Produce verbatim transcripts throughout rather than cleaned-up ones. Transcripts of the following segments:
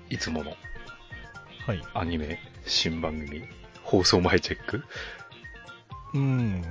いつものはい。 アニメ新番組放送前チェック。 うん、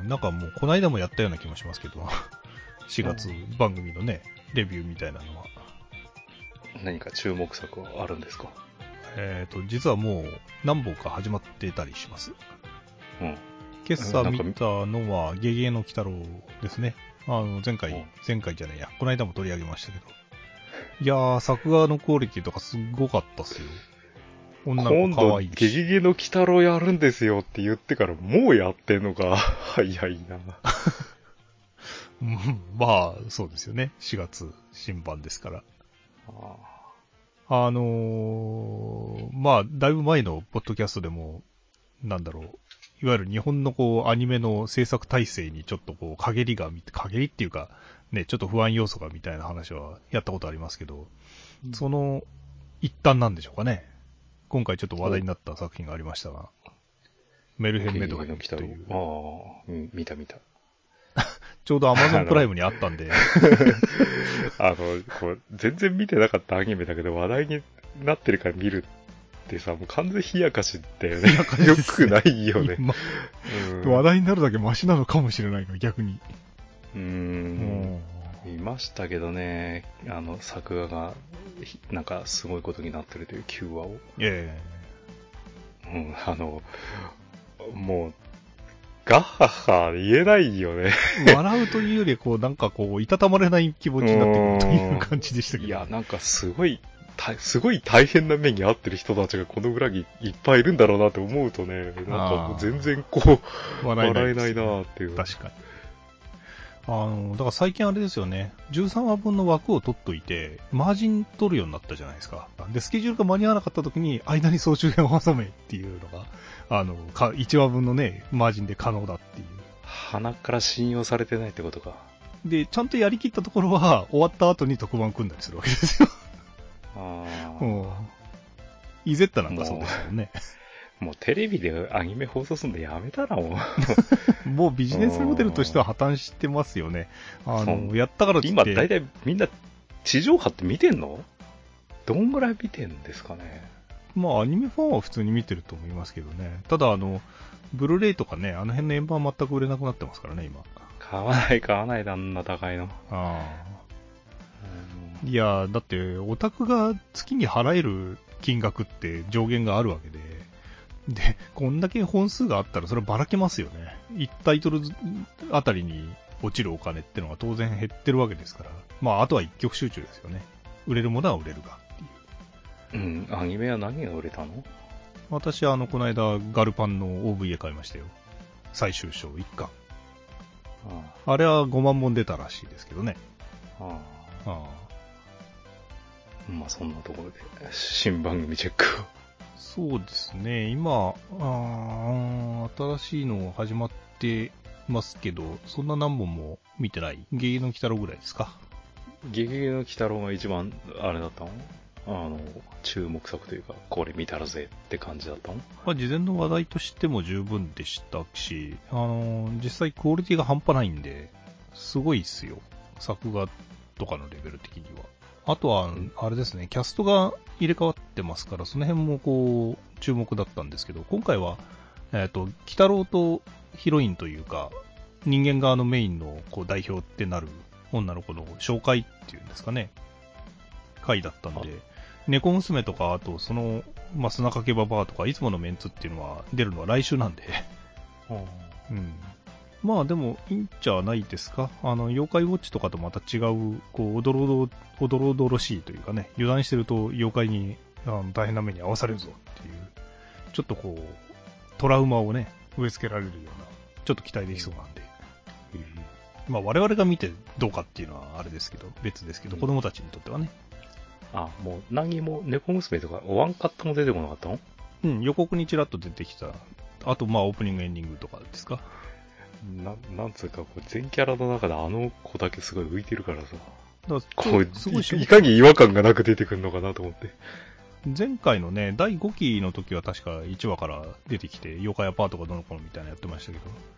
なんかもうこの間もやったような気もしますけど、しがつ番組のね、レビューみたいなのは。 何か注目作はあるんですか？ えっと、実はもう何本か始まってたりします。 うん。 今朝見たのは、ゲゲゲの鬼太郎ですね。あの、前回、 うん前回じゃないや、この間も取り上げましたけど。いやー、作画のクオリティとかすっごかったっすよ。女の今度、 子可愛いし。 ゲゲゲの鬼太郎やるんですよって言ってからもうやってんのか。早いな。 うんまあ、そうですよね。しがつ新版ですから。 ああのー、まあ、だいぶ前のポッドキャストでも、なんだろう、いわゆる日本のこう、アニメの制作体制にちょっとこう、陰りが、陰りっていうか、ね、ちょっと不安要素がみたいな話はやったことありますけど、その一端なんでしょうかね。今回ちょっと話題になった作品がありましたが、メルヘンメドヘンという。 ああ、うん、見た見た。 ちょうど Amazon プライムにあったんで。 あの、こう、全然見てなかったアニメだけど話題になってるから見るってさ、もう完全冷やかしだよね。よくないよね。 今うん、 話題になるだけマシなのかもしれないが、逆に。 うーん。見ましたけどね、あの、作画が、なんかすごいことになってるというきゅうわを。 えうん、あの、もう、ガッハッハ言えないよね。 え笑うというより、こう、なんかこう、いたたまれない気持ちになってくるという感じでしたけど。 いや、なんかすごい、すごい大変な目に遭ってる人たちがこの裏にいっぱいいるんだろうなって思うとね、なんかもう全然こう、笑えないなーっていう。 確かに。あの、だから最近あれですよね、じゅうさんわぶんの枠を取っといて、マージン取るようになったじゃないですか。で、スケジュールが間に合わなかった時に、間に総集編を挟めっていうのが、あの、かいちわぶんのね、マージンで可能だっていう。 鼻から信用されてないってことか。 で、ちゃんとやりきったところは、終わった後に特番組んだりするわけですよ。 あうん。イゼッタなんかそうですよね。 もうテレビでアニメ放送するのやめたらもう。もうビジネスモデルとしては破綻してますよね。あの、やったからって今大体みんな地上波って見てんの？どんぐらい見てんですかね。 まあアニメファンは普通に見てると思いますけどね。ただあの、ブルーレイとかね、あの辺の円盤全く売れなくなってますからね、今。 買わない買わないであんな高いの。 ああ。いや、だってオタクが月に払える金額って上限があるわけで、で、こんだけ本数があったらそればらけますよね。いちタイトルあたりに落ちるお金ってのが当然減ってるわけですから。まああとは一極集中ですよね。売れるものは売れるがっていう。 うん、アニメは何が売れたの？ 私はあの、この間ガルパンの オーブイエー 買いましたよ。最終章いっかん。あ, あれはごまんぼん出たらしいですけどね。 あああまあそんなところで新番組チェックを。 そうですね。今あ、新しいの始まってますけど、そんな何本も見てない。ゲゲの鬼太郎ぐらいですか。 ゲゲゲの鬼太郎が一番あれだったの？あの注目作というか、これ見たらぜって感じだったの？ まあ、事前の話題としても十分でしたし、あの実際クオリティが半端ないんで、すごいっすよ。作画とかのレベル的には。あとは、あれですね、キャストが入れ替わってますから、その辺もこう、注目だったんですけど、今回は、えっと、鬼太郎とヒロインというか、人間側のメインのこう代表ってなる女の子の紹介っていうんですかね、回だったんで、猫娘とか、あとその、まあ、砂かけババアとか、いつものメンツっていうのは出るのは来週なんで、うん。まあでも、いいんじゃないですか。あの、妖怪ウォッチとかとまた違う、こう、おどろおど、おどろおどろしいというかね、油断してると妖怪にあの大変な目に遭わされるぞっていう、ちょっとこう、トラウマをね、植え付けられるような、ちょっと期待できそうなんで。うん、まあ我々が見てどうかっていうのはあれですけど、別ですけど、子供たちにとってはね。 あ、もう何も猫娘とかワンカットも出てこなかったの？ うん、予告にちらっと出てきた。あと、まあオープニングエンディングとかですか。 な、なんつうか、こう全キャラの中であの子だけすごい浮いてるからさ。 だからこうすごいい、いかに違和感がなく出てくるのかなと思って。 前回のね、だいごきの時は確かいちわから出てきて、妖怪アパートがどの子のみたいなのやってましたけど、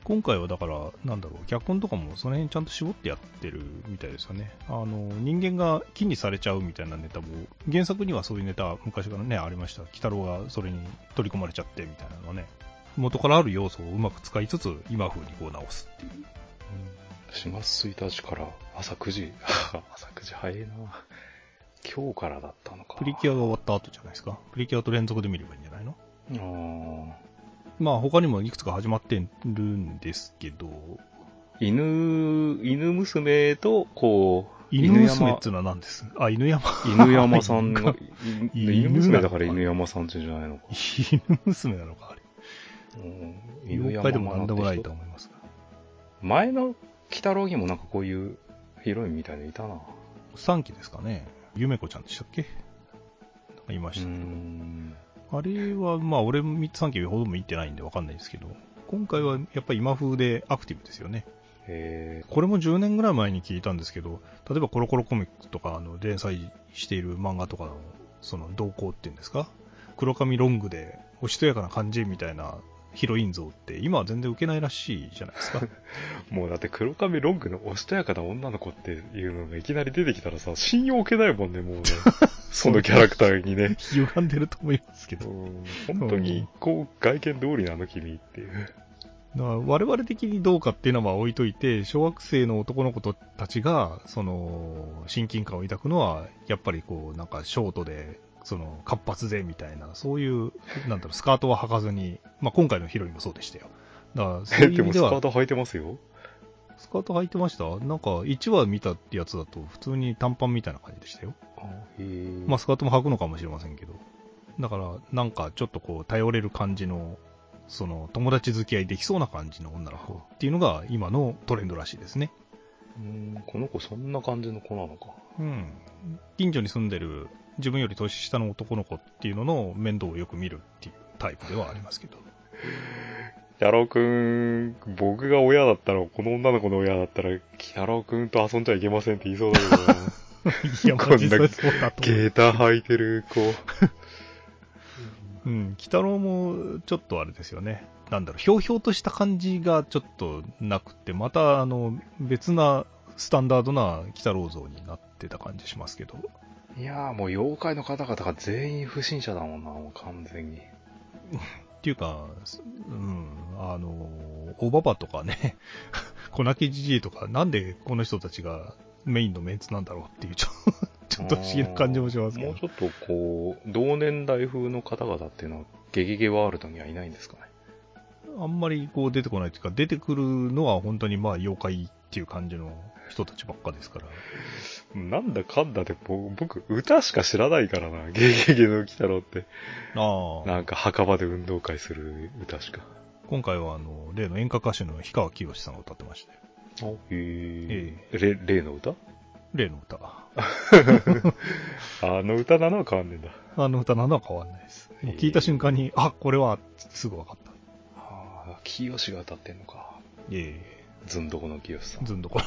今回はだから、なんだろう、脚本とかもその辺ちゃんと絞ってやってるみたいですよね。あの、人間が木にされちゃうみたいなネタも、原作にはそういうネタ昔からね、ありました。鬼太郎がそれに取り込まれちゃってみたいなのはね、元からある要素をうまく使いつつ、今風にこう直すっていう。うん、 しがつついたちから朝くじ、朝くじ早いな。今日からだったのか。 プリキュアが終わった後じゃないですか。プリキュアと連続で見ればいいんじゃないの？ ああ。 まあ他にもいくつか始まってるんですけど、 犬、犬娘と、こう、 犬娘っていうのは何です？あ、犬山。 犬山さんの、犬娘だから犬山さんってじゃないのか。 犬娘なのか、あれ。うん、犬山妖怪でもなんでもないと思いますが。 前の鬼太郎にもなんかこういうヒロインみたいのいたな。 さんきですかね。ゆめこちゃんでしたっけ？いましたけど。あれは、まあ、俺さんきほども言ってないんでわかんないですけど、今回はやっぱり今風でアクティブですよね。 へー。 これもじゅうねんぐらい前に聞いたんですけど、例えばコロコロコミックとかあの連載している漫画とかのその動向っていうんですか、黒髪ロングでおしとやかな感じみたいなヒロイン像って今は全然受けないらしいじゃないですか。 もうだって黒髪ロングのおしとやかな女の子っていうのがいきなり出てきたらさ、信用受けないもんね、もうね。そのキャラクターにね。 歪んでると思いますけど。 本当に、こう、外見通りなの君っていう。 だから我々的にどうかっていうのは置いといて、小学生の男の子たちが、その、親近感を抱くのは、やっぱりこう、なんかショートで、その、活発でみたいな、そういう、なんだろう、スカートは履かずに、まあ今回のヒロインもそうでしたよ。だからそういう意味では。 でもスカート履いてますよ。 スカート履いてました？なんか、いちわ見たってやつだと、普通に短パンみたいな感じでしたよ。 へー。 まあスカートも履くのかもしれませんけど。だから、なんかちょっとこう、頼れる感じの、その、友達付き合いできそうな感じの女の子っていうのが、今のトレンドらしいですね。 うーん、この子そんな感じの子なのか。 うん。近所に住んでる、自分より年下の男の子っていうのの面倒をよく見るっていうタイプではありますけど。 キャロくん、僕が親だったら、この女の子の親だったら、キャロくんと遊んじゃいけませんって言いそうだけどな。 いや、マジでそうだと思う。 ゲーター履いてる子。 うん、鬼太郎もちょっとあれですよね。なんだろう、ひょうひょうとした感じがちょっとなくて、またあの別なスタンダードな鬼太郎像になってた感じしますけど。 いやーもう妖怪の方々が全員不審者だもんな、もう完全に。 っていうか、うん、あの、おばばとかね、小泣きじじいとか、なんでこの人たちがメインのメンツなんだろうっていう、ちょちょっと不思議な感じもしますけど。 もうちょっとこう、同年代風の方々っていうのは、ゲゲゲワールドにはいないんですかね。 あんまりこう出てこないというか、出てくるのは本当にまあ妖怪っていう感じの人たちばっかですから。 なんだかんだで僕、歌しか知らないからな、ゲゲゲの鬼太郎って。ああ。なんか墓場で運動会する歌しか。 今回はあの、例の演歌歌手の氷川きよしさんが歌ってましたよ。 あ、へえ。ええ。例の歌？ 例の歌。 あの歌なのは変わんねえんだ。 あの歌なのは変わんないです。もう聞いた瞬間に、あ、これは、すぐ分かった。 ああ、きよしが歌ってんのか。 ええ。 ずんどこのきよしさん。 ずんどこ。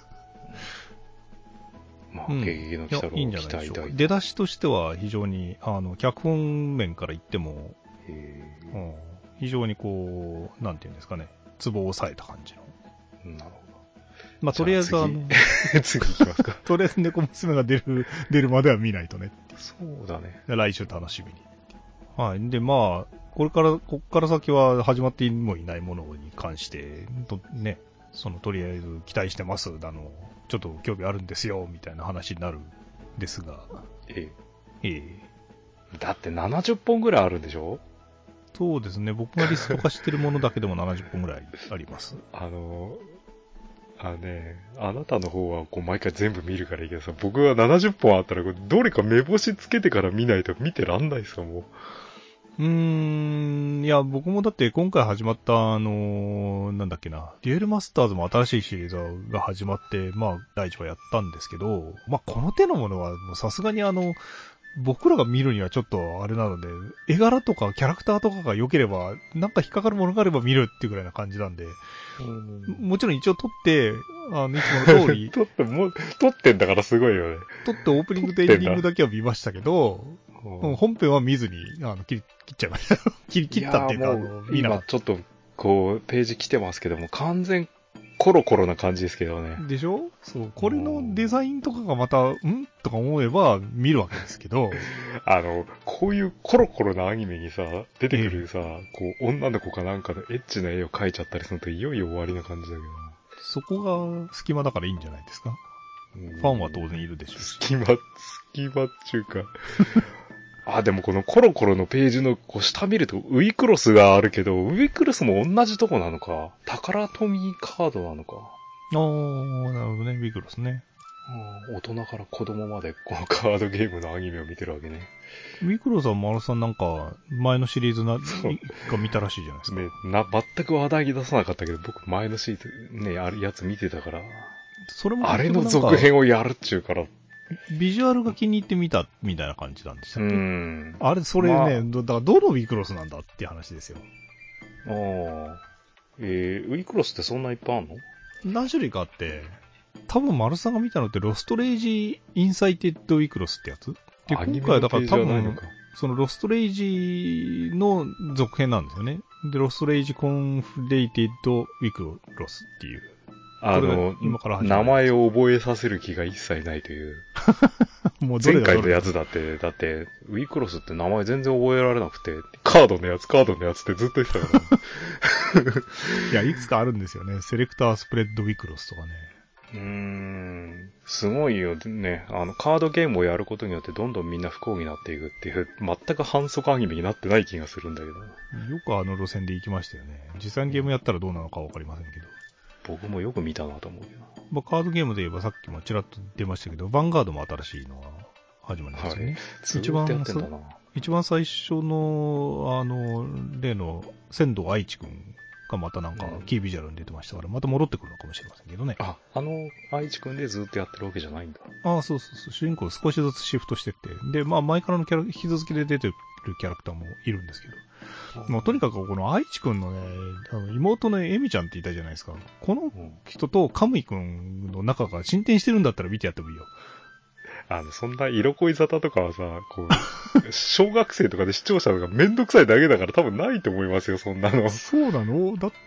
まあ、ゲゲゲの鬼太郎を期待大。 出だしとしては非常に、あの、脚本面から言っても、 へうん、非常にこう、なんていうんですかね、ツボを押さえた感じの。 なるほど。 まあ、とりあえずあの、 次行きますか。 とりあえず猫娘が出る、出るまでは見ないとね。 そうだね。 来週楽しみに。はい。で、まあ、これから、こっから先は始まってもいないものに関して、とね、その、とりあえず期待してます、だの、ちょっと興味あるんですよ、みたいな話になるんですが。 ええ。ええ。だってななじゅっぽんぐらいあるんでしょ？ そうですね。僕がリスト化してるものだけでもななじゅっぽんぐらいあります。 あの、あのね、あなたの方はこう毎回全部見るからいいけどさ、僕はななじゅっぽんあったらこれどれか目星つけてから見ないと見てらんないですよ、もう。 うーん、いや、僕もだって今回始まった、あのー、なんだっけな、デュエルマスターズも新しいシリーズが始まって、まあ、第一話やったんですけど、まあ、この手のものは、さすがにあの、僕らが見るにはちょっとあれなので、絵柄とかキャラクターとかが良ければ、なんか引っかかるものがあれば見るっていうぐらいな感じなんで、うんもちろん一応撮って、あの、いつもの通り。 撮って、もう、撮ってんだからすごいよね。 撮ってオープニングとエンディングだけは見ましたけど、本編は見ずに、あの、切、切っちゃいました。切、切ったっていうか、あの、 今ちょっとこう、ページ来てますけども、完全コロコロな感じですけどね。 でしょ？そう、これのデザインとかがまた、んとか思えば見るわけですけど。 あの、こういうコロコロなアニメにさ、出てくるさ、ええ、こう、女の子かなんかのエッチな絵を描いちゃったりするといよいよ終わりな感じだけど。 そこが隙間だからいいんじゃないですか？ファンは当然いるでしょうし。 隙間、隙間っていうか。あ、でもこのコロコロのページのこう下見るとウィクロスがあるけど、ウィクロスも同じとこなのか。宝富カードなのか。 あー、なるほどね、ウィクロスね。 大人から子供までこのカードゲームのアニメを見てるわけね。 ウィクロスはマルさんなんか前のシリーズなが見たらしいじゃないですか。 ね、な、全く話題に出さなかったけど、僕前のシーズンね、あるやつ見てたから。 それもあれの続編をやるっちゅうから。 ビジュアルが気に入ってみたみたいな感じなんでしたっけ？ うん。 あれ、それね、まあ、だからどのウィクロスなんだっていう話ですよ。 ああ。えー、ウィクロスってそんないっぱいあんの？ 何種類かあって、多分丸さんが見たのってロストレイジインサイテッドウィクロスってやつで、今回はだから多分、そのロストレイジの続編なんですよね。で、ロストレイジコンフレイテッドウィクロスっていう。 あの、今から名前を覚えさせる気が一切ないという。もう前回のやつだって、だって、ウィクロスって名前全然覚えられなくて、カードのやつ、カードのやつってずっと言ってたから。 いや、いくつかあるんですよね。セレクタースプレッドウィクロスとかね。 うーん、すごいよね。あの、カードゲームをやることによってどんどんみんな不幸になっていくっていう、全く反則アニメになってない気がするんだけど。よくあの路線で行きましたよね。実際にゲームやったらどうなのかわかりませんけど。 僕もよく見たなと思うけど。 まあ、カードゲームで言えばさっきもちらっと出ましたけど、ヴァンガードも新しいのが始まりますよね。はい、一番、一番最初の、あの、例の仙道愛知くんがまたなんかキービジュアルに出てましたから、また戻ってくるのかもしれませんけどね。 あ、あの愛知くんでずっとやってるわけじゃないんだ。 ああ、そうそうそう。主人公少しずつシフトしてって。で、まあ前からのキャラ、引き続きで出てるキャラクターもいるんですけど。もうとにかくこの愛知くんのね、あの妹のエミちゃんっていたじゃないですか。この人とカムイくんの仲が進展してるんだったら見てやってもいいよ。 あの、そんな色恋沙汰とかはさ、こう、小学生とかで視聴者がめんどくさいだけだから多分ないと思いますよ、そんなの。 そうなの？だって、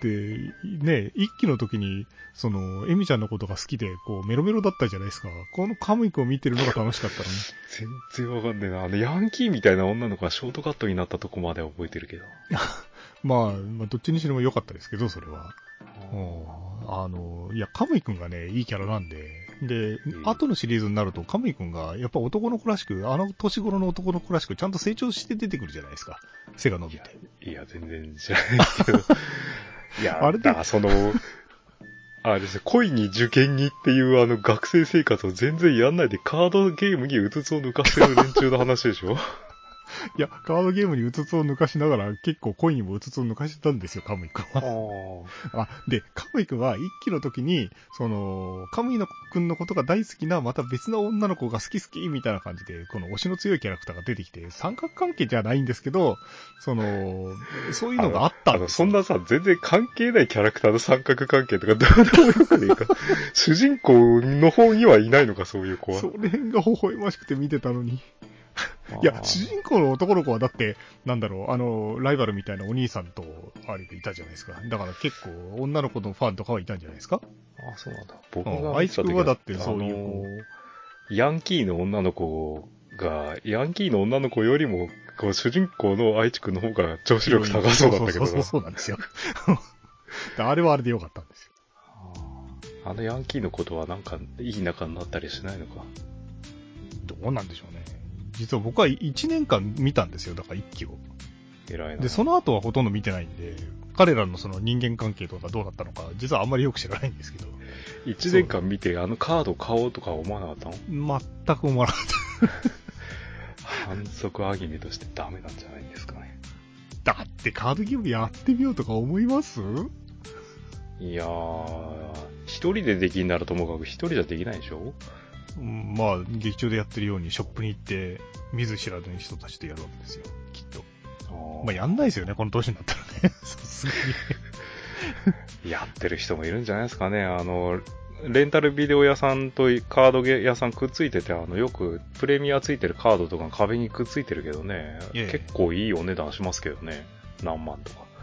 ね、一期の時に、その、エミちゃんのことが好きで、こう、メロメロだったじゃないですか。このカムイくんを見てるのが楽しかったのに。 全然わかんねえな。あの、ヤンキーみたいな女の子がショートカットになったとこまで覚えてるけど。 まあ、まあ、どっちにしろ良かったですけど、それは。あの、いや、カムイくんがね、いいキャラなんで、で、うん、後のシリーズになると、カムイくんが、やっぱ男の子らしく、あの年頃の男の子らしく、ちゃんと成長して出てくるじゃないですか。背が伸びて。 いや、いや全然知らないけど。いや、あれだからその、あれですね、恋に受験にっていうあの学生生活を全然やんないでカードゲームにうつつを抜かしてる連中の話でしょ？ いや、カードゲームにうつつを抜かしながら、結構恋にもうつつを抜かしてたんですよ、カムイくんは。あで、カムイくんは一期の時に、その、カムイくんのことが大好きな、また別の女の子が好き好きみたいな感じで、この推しの強いキャラクターが出てきて、三角関係じゃないんですけど、その、そういうのがあったんですよ。 あの、そんなさ、全然関係ないキャラクターの三角関係とかどうでもよくねえか。主人公の方にはいないのか、そういう子は。 それが微笑ましくて見てたのに。いや、主人公の男の子はだって、なんだろう、あの、ライバルみたいなお兄さんと、あれいたじゃないですか。だから結構、女の子のファンとかはいたんじゃないですか？ ああ、そうなんだ。僕が愛知くんはだってそういう子、 あの、ヤンキーの女の子が、ヤンキーの女の子よりも、こう、主人公の愛知くんの方が女子力高そうだったけどな。 そうそうそうなんですよ。あれはあれでよかったんですよ。 あのヤンキーのことはなんか、いい仲になったりしないのか。 どうなんでしょうね。実は僕はいちねんかん見たんですよ、だから一期を。 偉いな。 で、その後はほとんど見てないんで、彼らのその人間関係とかどうだったのか、実はあんまりよく知らないんですけど。 いちねんかん見て、あのカード買おうとか思わなかったの？ 全く思わなかった。 反則アニメとしてダメなんじゃないんですかね。 だってカードゲームやってみようとか思います？ いやー、一人でできんならともかく一人じゃできないでしょ？ まあ、劇場でやってるようにショップに行って、見ず知らずに人たちとやるわけですよ、きっと。まあ、やんないですよね、この年になったらね。さすがに。やってる人もいるんじゃないですかね。あの、レンタルビデオ屋さんとカード屋さんくっついてて、あの、よくプレミアついてるカードとか壁にくっついてるけどね、結構いいお値段しますけどね。何万とか。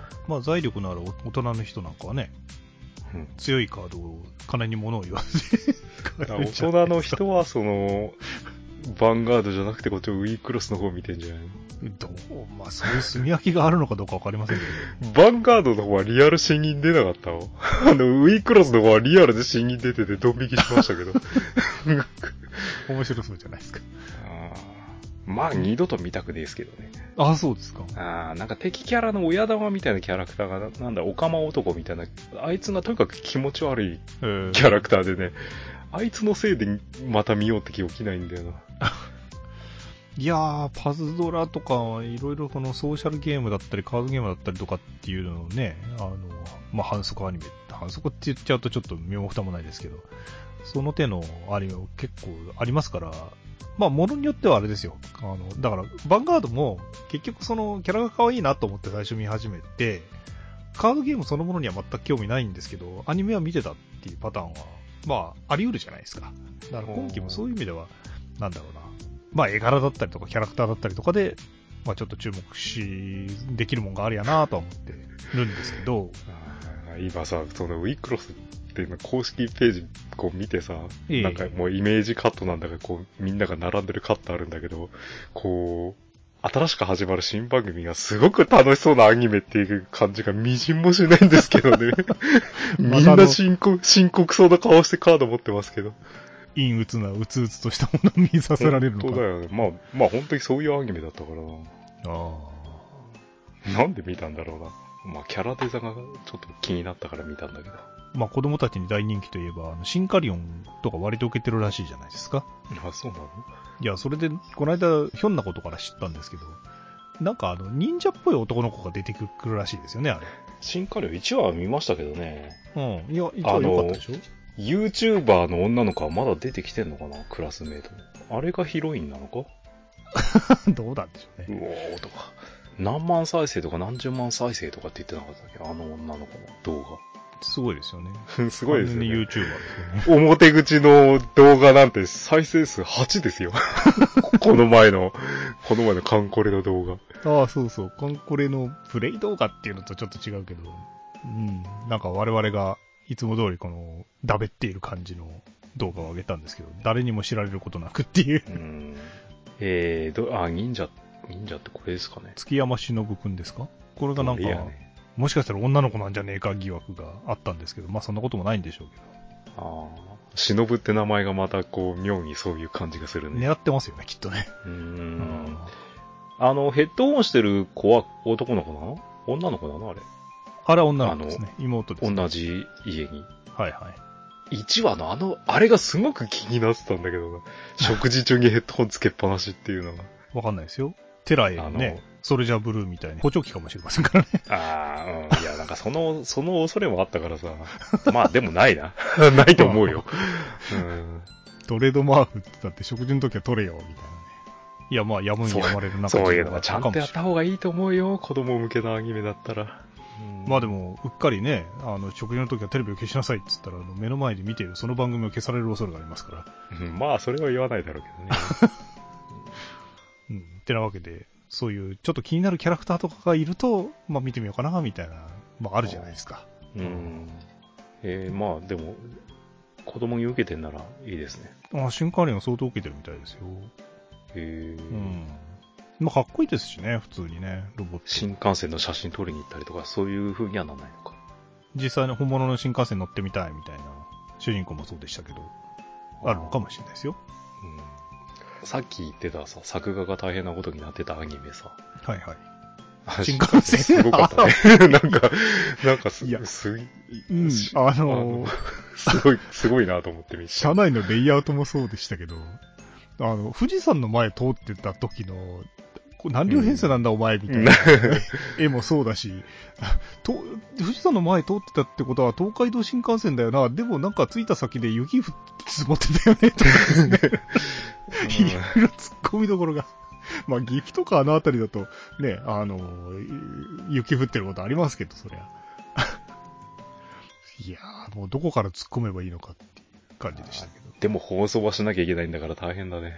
まあ財力のある大人の人なんかはね、うん、強いカードを金に物を言わせて大人の人はそのヴァンガードじゃなくてこっちのウィークロスの方見てんじゃないの？ どうまあそういう炭焼きがあるのかどうかわかりませんけど。ヴァンガードの方はリアル審議出なかったの？あの、ウィークロスの方はリアルで審議出ててドン引きしましたけど。 面白そうじゃないですか。 まあ二度と見たくねえですけどね。 ああ、そうですか。 ああ、なんか敵キャラの親玉みたいなキャラクターが、なんだ、オカマ男みたいな、あいつがとにかく気持ち悪いキャラクターでね、あいつのせいでまた見ようって気起きないんだよな。 いやー、パズドラとか、いろいろこのソーシャルゲームだったり、カードゲームだったりとかっていうのをね、あの、まあ、反則アニメ、反則って言っちゃうとちょっと身も蓋もないですけど、その手のアニメも結構ありますから、まあ、ものによってはあれですよ。あの、だから、ヴァンガードも、結局その、キャラが可愛いなと思って最初見始めて、カードゲームそのものには全く興味ないんですけど、アニメは見てたっていうパターンは、まあ、あり得るじゃないですか。だから今期もそういう意味では、なんだろうな。まあ、絵柄だったりとか、キャラクターだったりとかで、まあ、ちょっと注目し、できるもんがあるやなとは思ってるんですけど。 今さ、そのウィークロスっていうの公式ページこう見てさ、ええ、なんかもうイメージカットなんだけど、こうみんなが並んでるカットあるんだけど、こう、新しく始まる新番組がすごく楽しそうなアニメっていう感じがみじんもしないんですけどね。みんな深刻、深刻そうな顔してカード持ってますけど。 陰鬱な、うつうつとしたものを見させられるのか。 本当だよね。まあ、まあ本当にそういうアニメだったからな。ああ。なんで見たんだろうな。まあキャラデザがちょっと気になったから見たんだけど。 まあ子供たちに大人気といえば、あのシンカリオンとか割と受けてるらしいじゃないですか。 あ、そうなの？ いや、それで、この間、ひょんなことから知ったんですけど、なんかあの、忍者っぽい男の子が出てくるらしいですよね、あれ。 シンカリオンいちわは見ましたけどね。 うん。いや、いちわ良かったでしょ？ YouTuber の女の子はまだ出てきてんのかな、クラスメイト。あれがヒロインなのか？ どうなんでしょうね。 うおーとか。何万再生とか何十万再生とかって言ってなかったっけ、あの女の子の動画。 すごいですよね。 すごいですよね。 YouTuber ですよね。 表口の動画なんて再生数はちですよ。この前の、この前のカンコレの動画。 ああ、そうそう。カンコレのプレイ動画っていうのとちょっと違うけど、うん。なんか我々がいつも通りこの、だべっている感じの動画を上げたんですけど、誰にも知られることなくっていう。うん。 えー、ど、あ、忍者、忍者ってこれですかね。 月山忍くんですか？これがなんか、もしかしたら女の子なんじゃねえか疑惑があったんですけど、まあそんなこともないんでしょうけど。 ああ、忍って名前がまたこう妙にそういう感じがするね。 狙ってますよね、きっとね。 うーん。あの、ヘッドホンしてる子は男の子なの？女の子なのあれ。 あれは女の子ですね。妹です、ね。 同じ家に。 はいはい。 いちわのあの、あれがすごく気になってたんだけどな。食事中にヘッドホンつけっぱなしっていうのが。 わかんないですよ。テラエのね、ソルジャーブルーみたいに補聴器かもしれませんからね。 ああ、うん。いや、なんかその、その恐れもあったからさ。まあでもないな。ないと思うよ。 うん、トレードマークってだって食事の時は取れよ、みたいなね。いや、まあ、やむにやまれる中そういうのはちゃんとやった方がいいと思うよ。子供向けのアニメだったら。 うん、まあでも、うっかりね、あの、食事の時はテレビを消しなさいって言ったら、あの目の前で見ているその番組を消される恐れがありますから。 うん、まあ、それは言わないだろうけどね。 うん。ってなわけで、そういうちょっと気になるキャラクターとかがいると、まあ見てみようかな、みたいな、まああるじゃないですか。 うん。えー、まあでも、子供に受けてんならいいですね。 ああ、新カーリンは相当受けてるみたいですよ。 へえ。 うん。まあかっこいいですしね、普通にね、ロボット。 新幹線の写真撮りに行ったりとか、そういう風にはならないのか。 実際の本物の新幹線乗ってみたいみたいな、主人公もそうでしたけど、あるのかもしれないですよ。 うんさっき言ってたさ、作画が大変なことになってたアニメさ。 はいはい。新幹線すごかったね。なんか、なんかす、いやすうん、あのー、 すごい、すごいなと思って見て。 車内のレイアウトもそうでしたけど、あの、富士山の前通ってた時の、何両編成なんだ、うん、お前みたいな、絵もそうだしと、富士山の前通ってたってことは東海道新幹線だよな。でもなんか着いた先で雪積もってたよね、と思ってね。いろいろ突っ込みどころが。まあ、岐阜とかあの辺りだと、ね、あの、雪降ってることありますけど、そりゃ。いやー、もうどこから突っ込めばいいのかっていう感じでしたけど。 でも放送はしなきゃいけないんだから大変だね。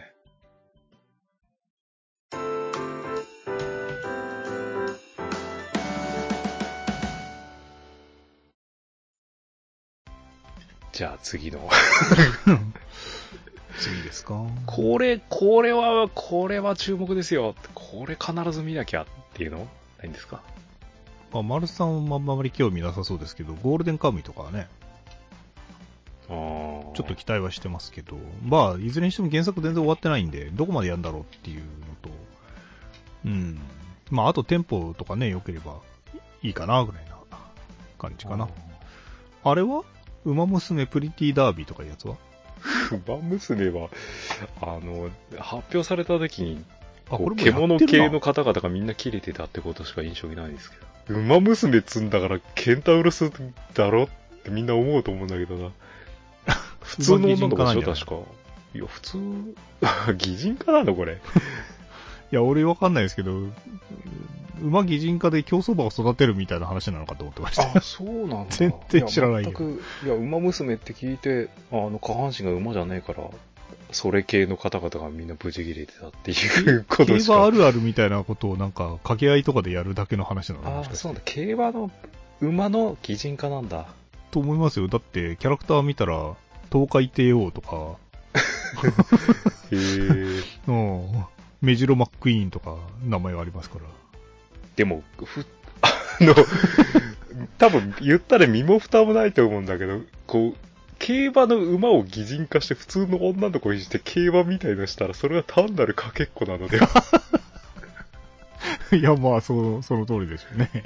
じゃあ次の。 次ですか。 これ、これは、これは注目ですよ。これ必ず見なきゃっていうのないんですか？ まあ、丸さんはあんまり興味なさそうですけど、ゴールデンカムイとかはね、 あーちょっと期待はしてますけど、まあ、いずれにしても原作全然終わってないんで、どこまでやるんだろうっていうのと、うん。まあ、あとテンポとかね、良ければいいかな、ぐらいな感じかな。あれはウマ娘プリティダービーとかいうやつはウマ娘は、あの、発表された時に、 あ、これも獣系の方々がみんな切れてたってことしか印象にないんですけど。ウマ娘積んだからケンタウロスだろってみんな思うと思うんだけどな。普通の女の子でしょ、確か。いや、普通、擬人化なのこれ。 いや、俺わかんないですけど、馬擬人化で競走馬を育てるみたいな話なのかと思ってました。 あ、そうなんだ。 全然知らないよ。 いや、全く、いや、馬娘って聞いて、あの、下半身が馬じゃねえから、それ系の方々がみんなブチ切れてたっていうことしか。 競馬あるあるみたいなことをなんか掛け合いとかでやるだけの話なのああ、そうだ。競馬の馬の擬人化なんだ。 と思いますよ。だってキャラクター見たら東海帝王とか、 へえ。 うん、メジロマックイーンとか名前がありますから。 でもふあの多分言ったら身も蓋もないと思うんだけど、こう。競馬の馬を擬人化して普通の女の子にして競馬みたいのしたらそれは単なるかけっこなのでは。 いや、まあ、その、その通りでしょうね。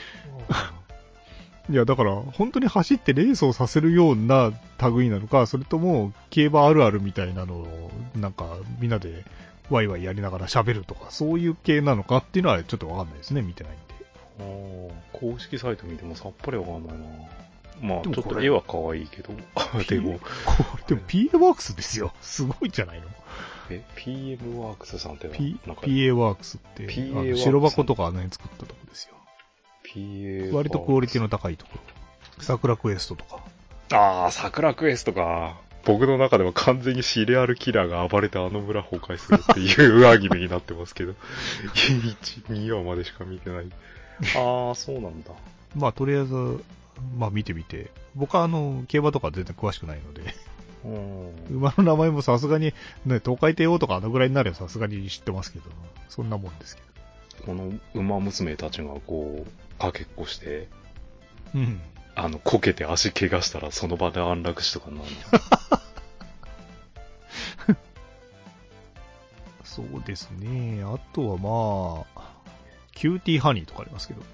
いや、だから、本当に走ってレースをさせるような類なのか、それとも、競馬あるあるみたいなのを、なんか、みんなでワイワイやりながら喋るとか、そういう系なのかっていうのはちょっとわかんないですね、見てないんで。ああ、公式サイト見てもさっぱりわかんないな。まあ、ちょっと絵は可愛いけど。でも、 これでも ピーエー ワークスですよ。すごいじゃないの。 え、ピーエム ワークスさんって P、ピーエー ワークスって、 ピーエーワークス白箱とかね、作ったとこですよ。 ピーエー割とクオリティの高いところ。桜クエストとか。 ああ、桜クエストか。僕の中では完全にシリアルキラーが暴れてあの村崩壊するっていうアニメになってますけど。いち、にわまでしか見てない。ああ、そうなんだ。 まあ、とりあえず、まあ見てみて。僕はあの、競馬とか全然詳しくないので。馬の名前もさすがに、ね、東海帝王とかあのぐらいになればさすがに知ってますけど、そんなもんですけど。この馬娘たちがこう、かけっこして、 うん。 あの、こけて足怪我したらその場で安楽死とかになるのそうですね。あとはまあ、キューティーハニーとかありますけど。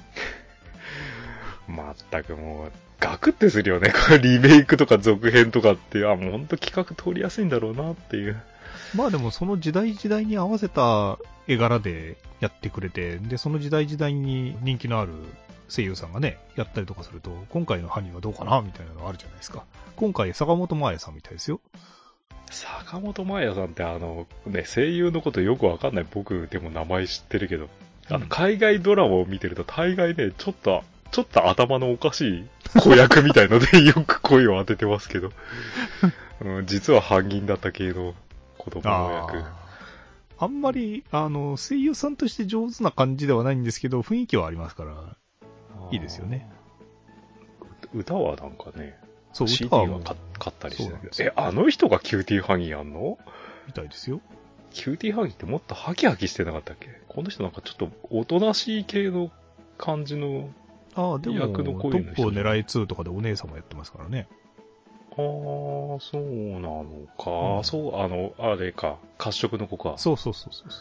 まったくもう、ガクってするよね。これリメイクとか続編とかって、あ、もうほんと企画通りやすいんだろうなっていう。 まあでもその時代時代に合わせた絵柄でやってくれて、で、その時代時代に人気のある声優さんがね、やったりとかすると、今回のハニーはどうかなみたいなのあるじゃないですか。今回、坂本真綾さんみたいですよ。 坂本真綾さんってあの、ね、声優のことよくわかんない僕でも名前知ってるけど、あの、海外ドラマを見てると大概ね、ちょっと、ちょっと頭のおかしい子役みたいのでよく声を当ててますけど、うん、実は半銀だった系の子供の役。 あ, あんまり、あの、声優さんとして上手な感じではないんですけど、雰囲気はありますから、いいですよね。 歌はなんかね、 そう、 シーディー は買ったりしてるけど、え、あの人がキューティーハニーやんのみたいですよ。 キューティーハニーってもっとハキハキしてなかったっけ？この人なんかちょっとおとなしい系の感じのああ、でも、 役の声の人トップを狙いツーとかでお姉さんもやってますからね。 ああ、そうなのか、 うん。 そう、あの、あれか、褐色の子か。 そうそうそうそう。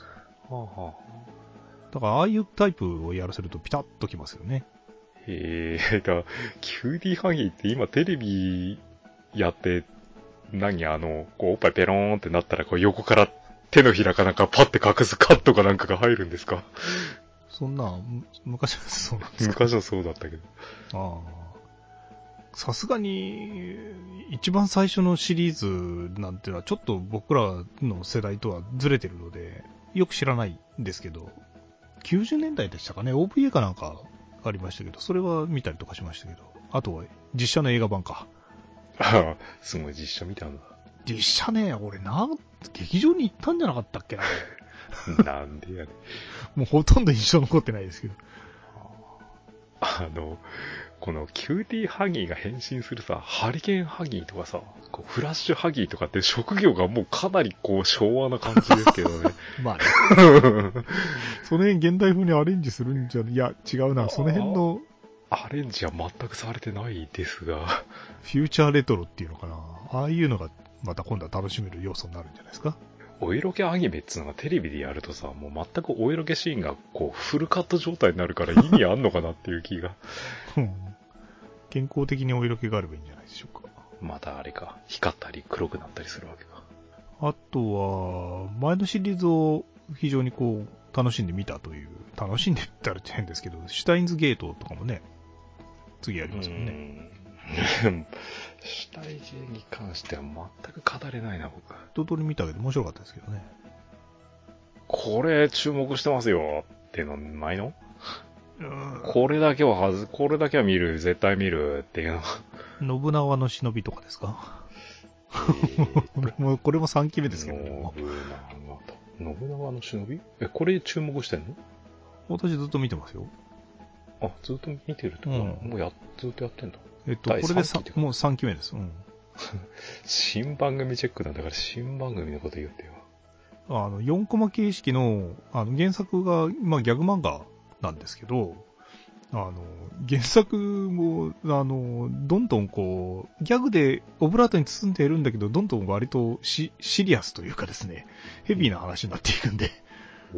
はあはあ、 だから、ああいうタイプをやらせるとピタッときますよね。 へえ、だキューティーハニーって今テレビやって、何あの、こうおっぱいペローンってなったら、こう横から手のひらかなんかパッて隠すカットかなんかが入るんですか？ そんな、昔はそうなんですか？ 昔はそうだったけど。 ああ。さすがに、一番最初のシリーズなんてのはちょっと僕らの世代とはずれてるので、よく知らないんですけど、きゅうじゅうねんだいでしたかね、オーブイエー かなんかありましたけど、それは見たりとかしましたけど、あとは実写の映画版か。 ああ、すごい実写見たんだ。 実写ね、俺な、劇場に行ったんじゃなかったっけな。 なんでやねん。 もうほとんど印象残ってないですけど。 あの、 このキューティーハギーが変身するさ、ハリケーンハギーとかさ、こうフラッシュハギーとかって職業がもうかなりこう昭和な感じですけどね。 まあね。その辺現代風にアレンジするんじゃ、いや違うな、その辺のアレンジは全くされてないですが。 フューチャーレトロっていうのかな。ああいうのがまた今度は楽しめる要素になるんじゃないですか。 お色気アニメっていうのがテレビでやるとさ、もう全くお色気シーンがこうフルカット状態になるから意味あんのかなっていう気が。 うん、健康的にお色気があればいいんじゃないでしょうか。 またあれか、光ったり黒くなったりするわけか。 あとは、前のシリーズを非常にこう楽しんで見たという、楽しんでったら変ですけど、シュタインズゲートとかもね、次やりますもんね。 シュタインズに関しては全く語れないな、僕。 一通り見たけど面白かったですけどね。 これ注目してますよっていうのないの？これだけははず、これだけは見る、絶対見るっていうの。信長の忍びとかですか？えー、これも、これもさんきめですけどね。 信長と。信長の忍び？え、これ注目してんの？ 私ずっと見てますよ。 あ、ずっと見てるとか、うん、もうや、ずっとやってんだ。 えっと、これでさもうさんきめです。うん。 新番組チェックなんだから新番組のこと言ってよ。 あの、よんコマ形式の、あの、原作が、まあ、ギャグ漫画なんですけど、あの、原作も、あの、どんどんこう、ギャグでオブラートに包んでいるんだけど、どんどん割とシ、シリアスというかですね、ヘビーな話になっていくんで、うん、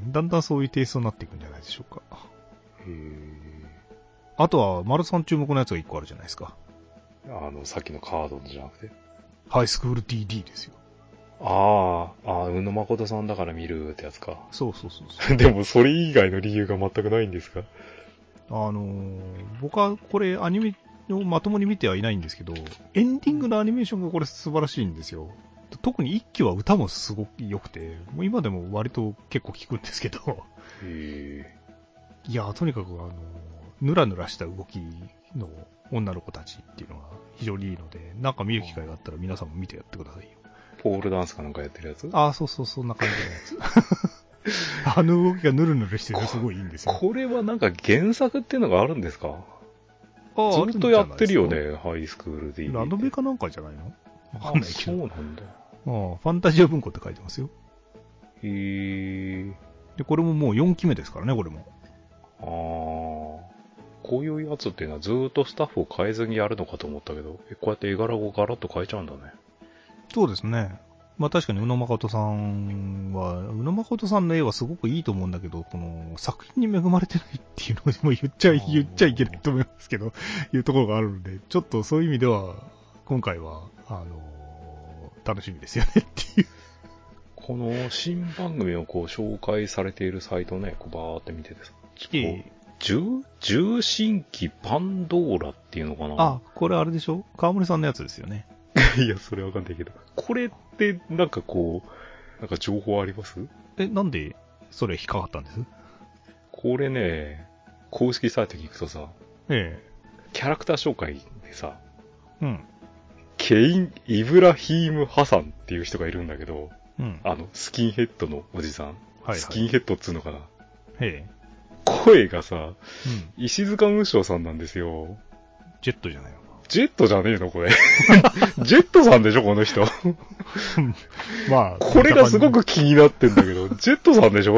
だんだんそういうテイストになっていくんじゃないでしょうか。へー。あとは、丸さん注目のやつがいっこあるじゃないですか。 あの、さっきのカードじゃなくて。 ハイスクール ティーディー ですよ。 ああ、ああ、宇野誠さんだから見るってやつか。 そうそうそうそう。 でも、それ以外の理由が全くないんですか？ あのー、僕はこれアニメをまともに見てはいないんですけど、エンディングのアニメーションがこれ素晴らしいんですよ。特に一期は歌もすごく良くて、もう今でも割と結構聞くんですけど。へー。いや、とにかくあの、ぬらぬらした動きの女の子たちっていうのが非常にいいので、なんか見る機会があったら皆さんも見てやってくださいよ。 ポールダンスかなんかやってるやつ？ ああ、そうそう、そんな感じのやつ。あの動きがぬるぬるしてるのすごいいいんですよ。 これはなんか原作っていうのがあるんですか？ああ、ずっとやってるよね、ハイスクール ディーディー。 ラノベかなんかじゃないの？わかんないけど。 そうなんだ。あああ、ファンタジア文庫って書いてますよ。 へー。 で、これももうよんきめですからね、これも。 ああ。こういうやつっていうのはずーっとスタッフを変えずにやるのかと思ったけど、えこうやって絵柄をガラッと変えちゃうんだね。 そうですね。まあ確かに宇野誠さんは、宇野誠さんの絵はすごくいいと思うんだけど、この作品に恵まれてないっていうのをもう言っちゃい、言っちゃいけないと思いますけど、いうところがあるので、ちょっとそういう意味では、今回は、あのー、楽しみですよねっていう。 この新番組をこう紹介されているサイトね、こうバーって見ててさ。 ええ。 重、重心機パンドーラっていうのかな？ あ、これあれでしょ？川森さんのやつですよね。 いや、それわかんないけど。これって、なんかこう、なんか情報あります？ え、なんで、それ引っかかったんです？ これね、公式サイトに行くとさ、 ええ。 キャラクター紹介でさ、 うん。 ケイン・イブラヒーム・ハサンっていう人がいるんだけど、 うん。 あの、スキンヘッドのおじさん。はいはい、スキンヘッドっつうのかな。 へえ。 声がさ、うん、石塚無双さんなんですよ。 ジェットじゃないの？ ジェットじゃねえのこれ。ジェットさんでしょこの人。まあ。これがすごく気になってんだけど、ジェットさんでしょ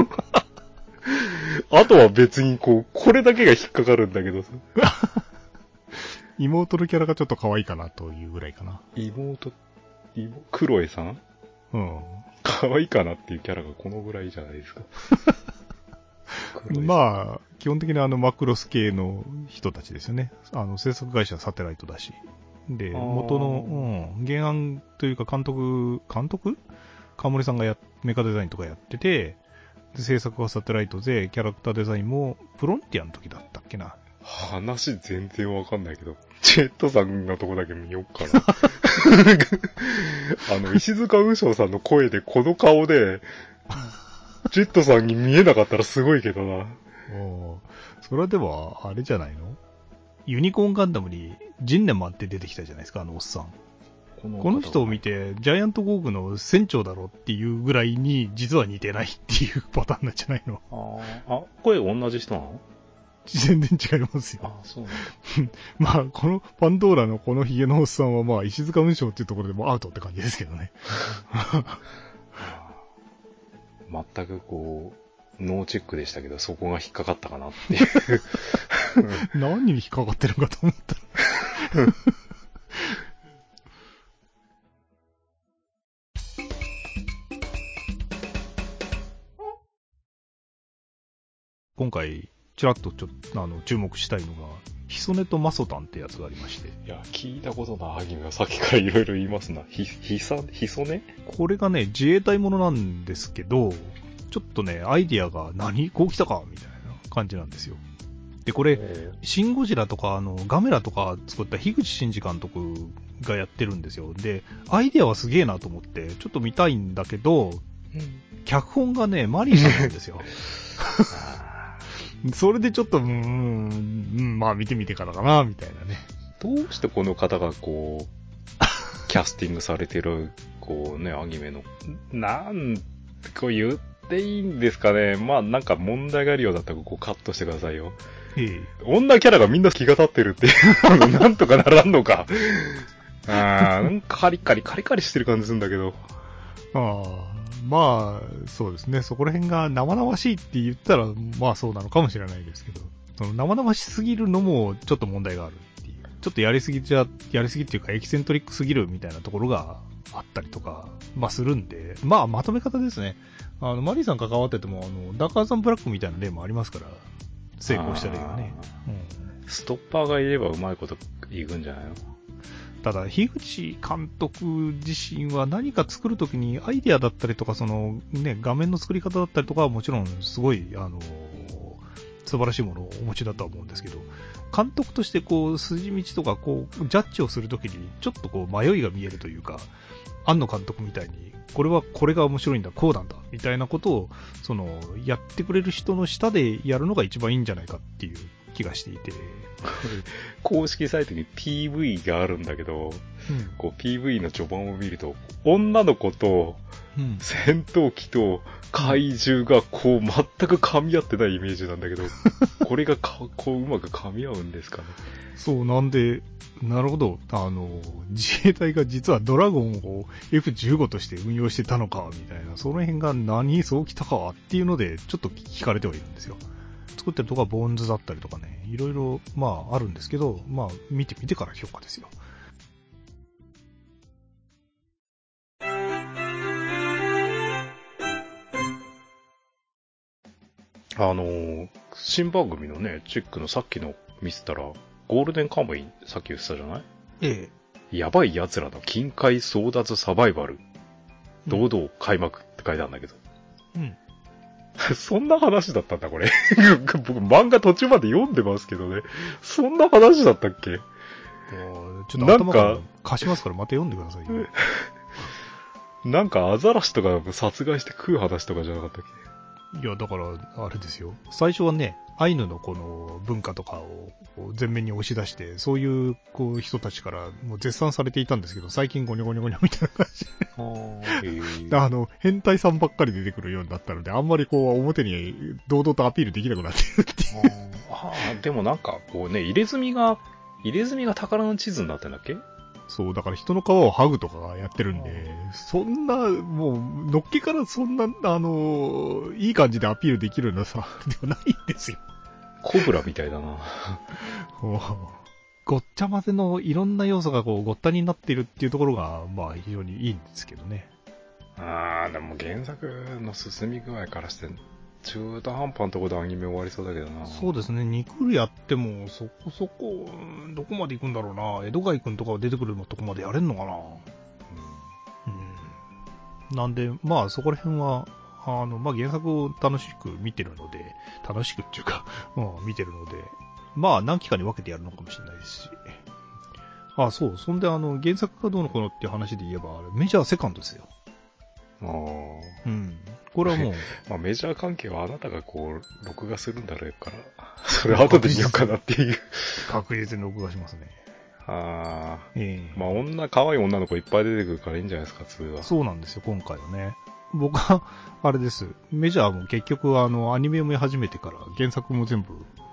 あとは別にこう、これだけが引っかかるんだけどさ。 妹のキャラがちょっと可愛いかなというぐらいかな。 妹、妹クロエさん？うん。可愛いかなっていうキャラがこのぐらいじゃないですか。 まあ、基本的にあのマクロス系の人たちですよね。あの制作会社サテライトだし。で、元の、うん、原案というか監督、監督川森さんがや、メカデザインとかやってて、で制作はサテライトで、キャラクターデザインもフロンティアの時だったっけな。 話全然わかんないけど、ジェットさんのとこだけ見よっかな。あの、石塚無双さんの声でこの顔で、ジェットさんに見えなかったらすごいけどな。 おそれはでも、あれじゃないの？ユニコーンガンダムにジンネマンって出てきたじゃないですか、あのおっさん。この, この人を見て、ジャイアントゴーグの船長だろっていうぐらいに、実は似てないっていうパターンなんじゃないの？ ああ、声同じ人なの？ 全然違いますよ。 あ、そうなんだ。 まあ、このパンドーラのこのヒゲのおっさんはまあ、石塚雲章っていうところでもアウトって感じですけどね。 全くこう、ノーチェックでしたけど、そこが引っかかったかなっていう。 何に引っかかってるのかと思ったら。今回、ちらっとちょっと、あの、注目したいのが、ヒソネとマソタンってやつがありまして。 いや、聞いたことないアニメはさっきからいろいろ言いますな。ひ、ひさ、ひそねこれがね、自衛隊ものなんですけど、ちょっとね、アイディアが何こう来たかみたいな感じなんですよ。で、これ、シン・ゴジラとか、あの、ガメラとか作った樋口真嗣監督がやってるんですよ。で、アイディアはすげえなと思って、ちょっと見たいんだけど、うん、脚本がね、マリーさんなんですよ。それでちょっと、うーん、うん、まあ見てみてからかな、みたいなね。 どうしてこの方がこう、キャスティングされてる、こうね、アニメの、なんこう言っていいんですかね。まあなんか問題があるようだったらこうカットしてくださいよ。ええ、女キャラがみんな気が立ってるっていう、なんとかならんのか。あー、カリカリカリカリしてる感じするんだけど。 ああ。まあ、そうですね。そこら辺が生々しいって言ったら、まあそうなのかもしれないですけど、その生々しすぎるのもちょっと問題があるっていう。ちょっとやりすぎちゃ、やりすぎっていうかエキセントリックすぎるみたいなところがあったりとか、まあするんで、まあまとめ方ですね。あの、マリーさん関わってても、あの、ダーカーさんブラックみたいな例もありますから、成功した例がね。 うん、ストッパーがいればうまいこといくんじゃないの？ ただ、樋口監督自身は何か作るときにアイディアだったりとか、そのね、画面の作り方だったりとかはもちろんすごい、あの、素晴らしいものをお持ちだとは思うんですけど、監督としてこう、筋道とかこう、ジャッジをするときにちょっとこう、迷いが見えるというか、庵野監督みたいに、これはこれが面白いんだ、こうなんだ、みたいなことを、その、やってくれる人の下でやるのが一番いいんじゃないかっていう気がしていて、 公式サイトに ピーブイ があるんだけど、うん、こう ピーブイ の序盤を見ると、女の子と戦闘機と怪獣がこう全く噛み合ってないイメージなんだけど、これがかこううまく噛み合うんですかね。 そうなんで、なるほど、あの、自衛隊が実はドラゴンを エフじゅうご として運用してたのか、みたいな、その辺が何そうきたかっていうので、ちょっと聞かれてはいるんですよ。作ってるとこはボーンズだったりとかね、いろいろ、まああるんですけど、まあ見てみてから評価ですよ。 あのー、新番組のね、チェックのさっきの見せたら、ゴールデンカムイさっき言ってたじゃない？ええ。やばい奴らの近海争奪サバイバル、堂々開幕って書いてあるんだけど。うん。そんな話だったんだ、これ。僕、漫画途中まで読んでますけどね。そんな話だったっけ？ ちょっと頭から貸しますからまた読んでくださいよ。 なんかアザラシとか殺害して食う話とかじゃなかったっけ？いや、だから、あれですよ。最初はね、アイヌのこの文化とかを前面に押し出して、そういうこう人たちからもう絶賛されていたんですけど、最近ゴニョゴニョゴニョみたいな感じで。あの、変態さんばっかり出てくるようになったので、あんまりこう表に堂々とアピールできなくなってるっていう。 ああ、でもなんかこうね、入れ墨が、入れ墨が宝の地図になってんだっけ？ そう、だから人の皮を剥ぐとかやってるんで、そんな、もう、のっけからそんな、あの、いい感じでアピールできるのさ、ではないんですよ。 コブラみたいだな。 ごっちゃ混ぜのいろんな要素がこうごったになっているっていうところが、まあ非常にいいんですけどね。 あー、でも原作の進み具合からして、中途半端なところでアニメ終わりそうだけどな。 そうですね、ニクルやってもそこそこ、どこまで行くんだろうな。江戸貝くんとかが出てくるのとこまでやれんのかな。うん。うん、なんで、まあそこら辺は、あの、まあ原作を楽しく見てるので、楽しくっていうか、まあ見てるので、まあ何期かに分けてやるのかもしれないですし。あ、そう、そんであの、原作がどうのこうのっていう話で言えば、メジャーセカンドですよ。 ああ。 うん。これはもう。 まあメジャー関係はあなたがこう、録画するんだろうから、それ後で見ようかなっていう。 確実に録画しますね。 ああ。ええー。まあ女、可愛い女の子いっぱい出てくるからいいんじゃないですか、通は。 そうなんですよ、今回はね。僕は、あれです。メジャーも結局あの、アニメを見始めてから原作も全部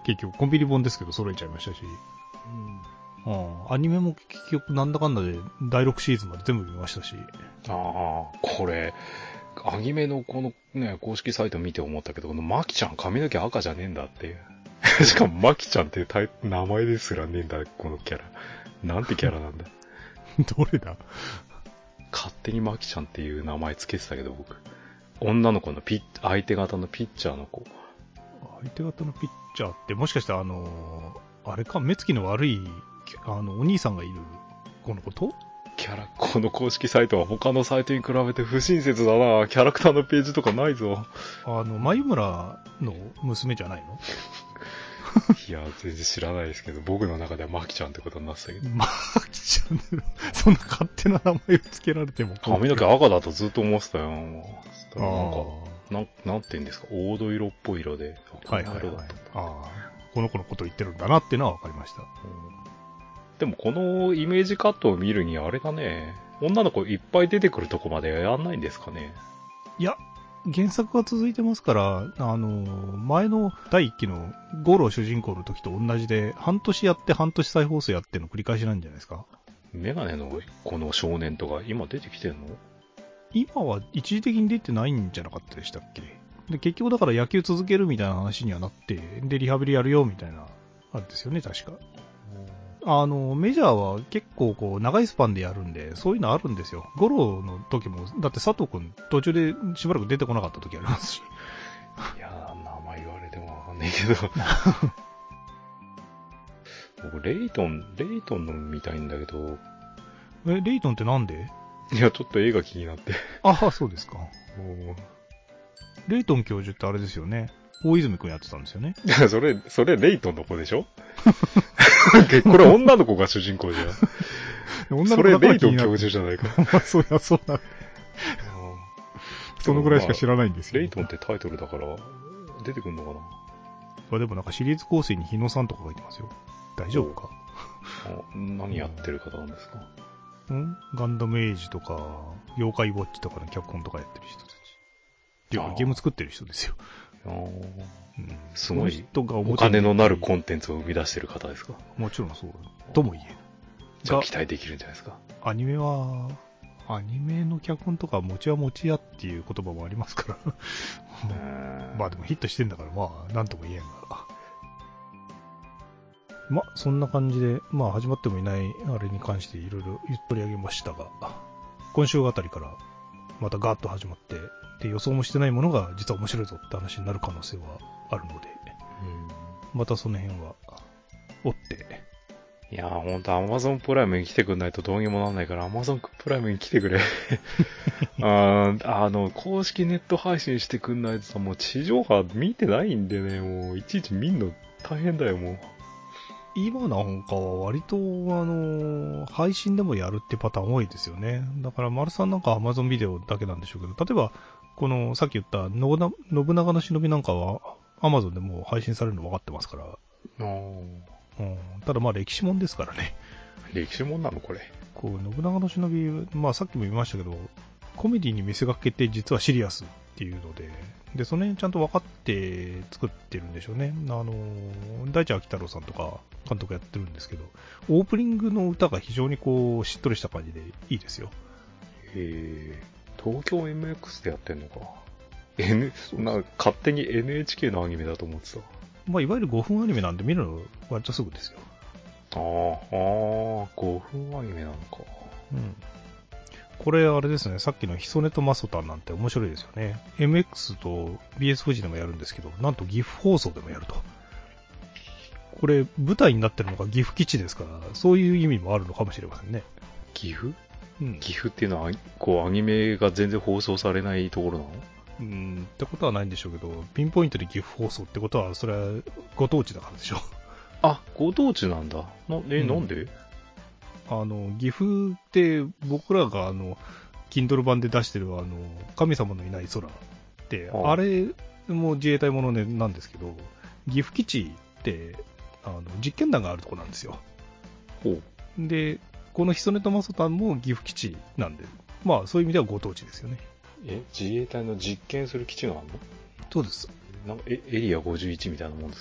結局コンビニ本ですけど揃えちゃいましたし、うん、あアニメも結局なんだかんだでだいろくシーズンまで全部見ましたし。 ああ、これ、アニメのこのね、公式サイト見て思ったけど、このマキちゃん髪の毛赤じゃねえんだっていう。しかもマキちゃんってタイ名前ですらねえんだ、このキャラ。なんてキャラなんだ。 どれだ？ 勝手にマキちゃんっていう名前つけてたけど、僕。女の子のピッ、相手方のピッチャーの子。 相手方のピッチャーって、もしかしてあの、あれか、目つきの悪い、あの、お兄さんがいる子のこと？ キャラ、この公式サイトは他のサイトに比べて不親切だな。キャラクターのページとかないぞ。 あの、眉村の娘じゃないの？ いや、全然知らないですけど、僕の中ではマキちゃんってことになってたけど。 マキちゃんそんな勝手な名前をつけられても。 髪の毛赤だとずっと思ってたよ。あなんか、なん、なんて言うんですか、黄土色っぽい色で。 はいはいはい。ああ、この子のこと言ってるんだなっていうのは分かりました。うん、 でもこのイメージカットを見るにあれだね、女の子いっぱい出てくるとこまでやんないんですかね。 いや、原作が続いてますから、あの、前の第一期のゴロ主人公の時と同じで、半年やって半年再放送やっての繰り返しなんじゃないですか。 メガネのこの少年とか今出てきてんの？ 今は一時的に出てないんじゃなかったでしたっけ？で、結局だから野球続けるみたいな話にはなって、で、リハビリやるよみたいな、あるんですよね、確か。あの、メジャーは結構こう、長いスパンでやるんで、そういうのあるんですよ。ゴロの時も、だって佐藤くん途中でしばらく出てこなかった時ありますし。 いやー、名前言われてもわかんないけど。僕、レイトン、レイトンの見たいんだけど。 え、レイトンってなんで？ いや、ちょっと映画気になって。 ああ、そうですか。レイトン教授ってあれですよね。大泉くんやってたんですよね。 いや、それ、それレイトンの子でしょ？これ女の子が主人公じゃん。女の子それレイトン教授じゃないか。 まあ、そりゃそうだ。そのぐらいしか知らないんですよ、 まあ。レイトンってタイトルだから、出てくんのかな？ あ、でもなんかシリーズ構成に日野さんとか書いてますよ。大丈夫か？ あ、何やってる方なんですか？ んガンダムエイジとか、妖怪ウォッチとかの脚本とかやってる人たち。っていうか、ゲーム作ってる人ですよ。 ああ、うん、すごい、お金のなるコンテンツを生み出してる方ですか？ もちろんそう。とも言える。 じゃあ期待できるんじゃないですか？ アニメは、アニメの脚本とか、持ちは持ちやっていう言葉もありますから。まあでもヒットしてんだから、まあ、なんとも言えんが。まあ、そんな感じで、まあ始まってもいないあれに関していろいろ取り上げましたが、今週あたりからまたガーッと始まって、で予想もしてないものが実は面白いぞって話になる可能性はあるので、うん、またその辺は追って。 いやーほんと Amazon プライムに来てくんないとどうにもなんないから Amazon プライムに来てくれ。ああの、公式ネット配信してくんないとさ、もう地上波見てないんでね、もういちいち見んの大変だよ、もう。 今なんかは割と、あの、配信でもやるってパターン多いですよね。だから、丸さんなんか Amazon ビデオだけなんでしょうけど、例えば、この、さっき言った信長の忍びなんかは、Amazon でもう配信されるの分かってますから。うん、ただまあ歴史もんですからね。 歴史もんなのこれ。 こう、信長の忍び、まあさっきも言いましたけど、コメディに見せかけて実はシリアスっていうので、で、その辺ちゃんと分かって作ってるんでしょうね。あの、大地秋太郎さんとか監督やってるんですけど、オープニングの歌が非常にこう、しっとりした感じでいいですよ。 へー、東京 エムエックス でやってんのか。N、な勝手に エヌエイチケー のアニメだと思ってた。 まあ、いわゆるごふんアニメなんで見るの割とすぐですよ。 ああ、ああ、ごふんアニメなのか。 うん。これあれですね、さっきのヒソネとマソタンなんて面白いですよね。エムエックス と ビーエス 富士でもやるんですけど、なんと岐阜放送でもやると。これ舞台になってるのが岐阜基地ですから、そういう意味もあるのかもしれませんね。 岐阜？うん。岐阜っていうのは、こう、アニメが全然放送されないところなの？ うーん、ってことはないんでしょうけど、ピンポイントで岐阜放送ってことは、それはご当地だからでしょ。 あ、ご当地なんだ。な、え、うん、なんで？ あの、岐阜って僕らがあの、Kindle 版で出してるあの、神様のいない空って、あ, あれも自衛隊ものなんですけど、岐阜基地って、あの、実験弾があるとこなんですよ。 ほう。 で、このヒソネとマソタンも岐阜基地なんで、まあそういう意味ではご当地ですよね。 え、自衛隊の実験する基地があるの？ そうです。 なんかエリアごじゅういちみたいなもんですか？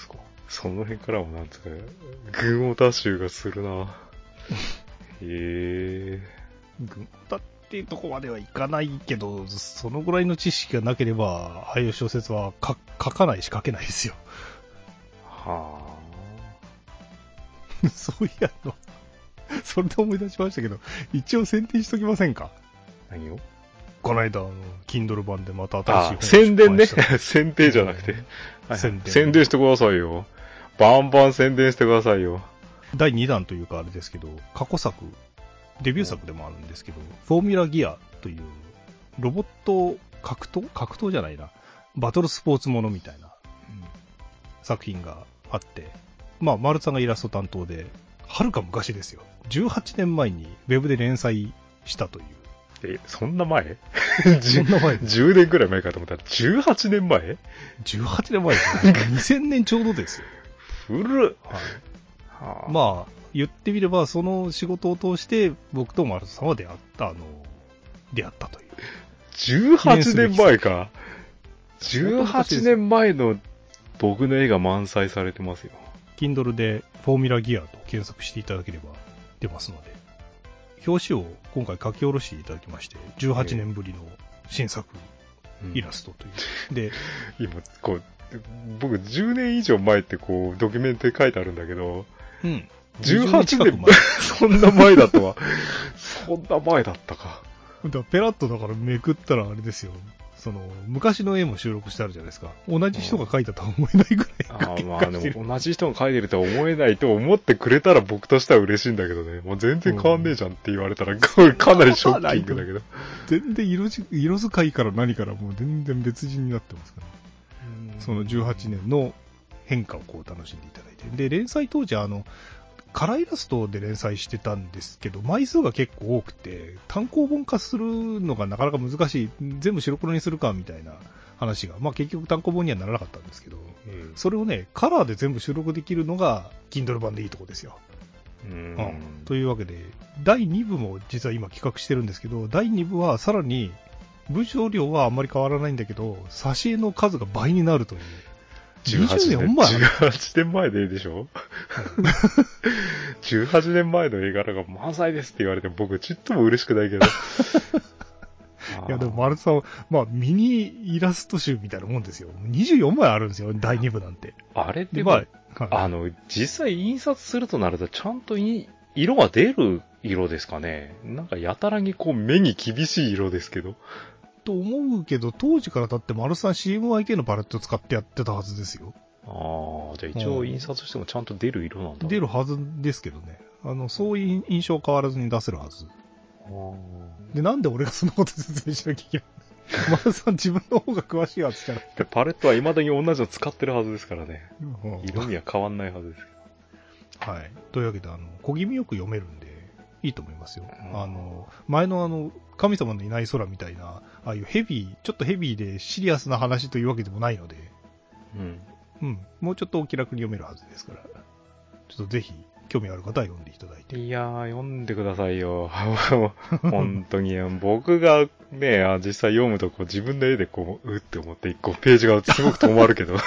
その辺からもなんつうか、群オタ集がするな。へえ。 群オタっていうとこまではいかないけど、そのぐらいの知識がなければ、ああいう小説は書かないし書けないですよ。 はあ。そういやの、それで思い出しましたけど、一応宣伝しときませんか？ 何を？ この間、あの、Kindle 版でまた新しい本を宣伝ね。宣伝じゃなくて。はい、宣伝。宣伝してくださいよ。バンバン宣伝してくださいよ。 だいにだんというかあれですけど、過去作、デビュー作でもあるんですけど、フォーミュラギアという、ロボット格闘格闘じゃないな。バトルスポーツものみたいな、うん、作品があって、まあ、丸さんがイラスト担当で、はるか昔ですよ。じゅうはちねんまえにウェブで連載したという。 え、そんな前そんな前じゅうねんくらい前かと思ったら、じゅうはちねんまえ ? じゅうはちねんまえですね。にせんねんちょうどですよ。 古っ。 はい。はあ、まあ、言ってみれば、その仕事を通して、僕と丸さんは出会った、あの、出会ったという。 じゅうはちねんまえか。じゅうはちねんまえの僕の絵が満載されてますよ。 Kindle でフォーミュラギアと検索していただければ出ますので、表紙を今回書き下ろしていただきまして、じゅうはちねんぶりの新作イラストという。うん、で、 今、こう、僕じゅうねん以上前ってこう、ドキュメントで書いてあるんだけど、 うん。 じゅうはちねんまえ、そんな前だったわ。そんな前だったか。 だペラッとだからめくったらあれですよ。その、昔の絵も収録してあるじゃないですか。同じ人が描いたとは思えないぐらい。 ああ、まあでも同じ人が描いてるとは思えないと思ってくれたら僕としては嬉しいんだけどね。もう全然変わんねえじゃんって言われたら、うん、かなりショッキングだけど。 全然色じ、色使いから何からもう全然別人になってますからね。そのじゅうはちねんの変化をこう楽しんでいただいて。で、連載当時あの、カラーイラストで連載してたんですけど、枚数が結構多くて、単行本化するのがなかなか難しい、全部白黒にするかみたいな話が、まあ結局単行本にはならなかったんですけど、うん、それをね、カラーで全部収録できるのが Kindle 版でいいとこですよ。 うん、 うん、というわけで、だいにぶも実は今企画してるんですけど、だいにぶはさらに文章量はあんまり変わらないんだけど、挿絵の数が倍になるという。 じゅうはちねんまえ。じゅうはちねんまえでいいでしょじゅうはちねんまえの絵柄が満載ですって言われて僕ちっとも嬉しくないけど。 いやでも丸さん、まあミニイラスト集みたいなもんですよ。にじゅうよんまいあるんですよ、だいにぶなんて。 あれってまあ、はい、あの、実際印刷するとなるとちゃんと色が出る色ですかね。なんかやたらにこう目に厳しい色ですけど。 と思うけど、当時からだって丸さん シーエムワイケー のパレット使ってやってたはずですよ。 ああ、じゃあ一応印刷してもちゃんと出る色なんだ。 出るはずですけどね。あの、そういう印象変わらずに出せるはず。で、なんで俺がそんなこと説明しなきゃいけない丸さん自分の方が詳しいはずじゃない。 パレットは未だに同じの使ってるはずですからね。色味は変わんないはずですけど。はい。というわけで、あの、小気味よく読めるんで、いいと思いますよ。あの、前のあの、神様のいない空みたいな、ああいうヘビー、ちょっとヘビーでシリアスな話というわけでもないので、うん。うん。もうちょっとお気楽に読めるはずですから、ちょっとぜひ、興味ある方は読んでいただいて。 いやー、読んでくださいよ。本当に、僕がね、実際読むとこう自分の絵でこう、うって思って一個ページがすごく止まるけど。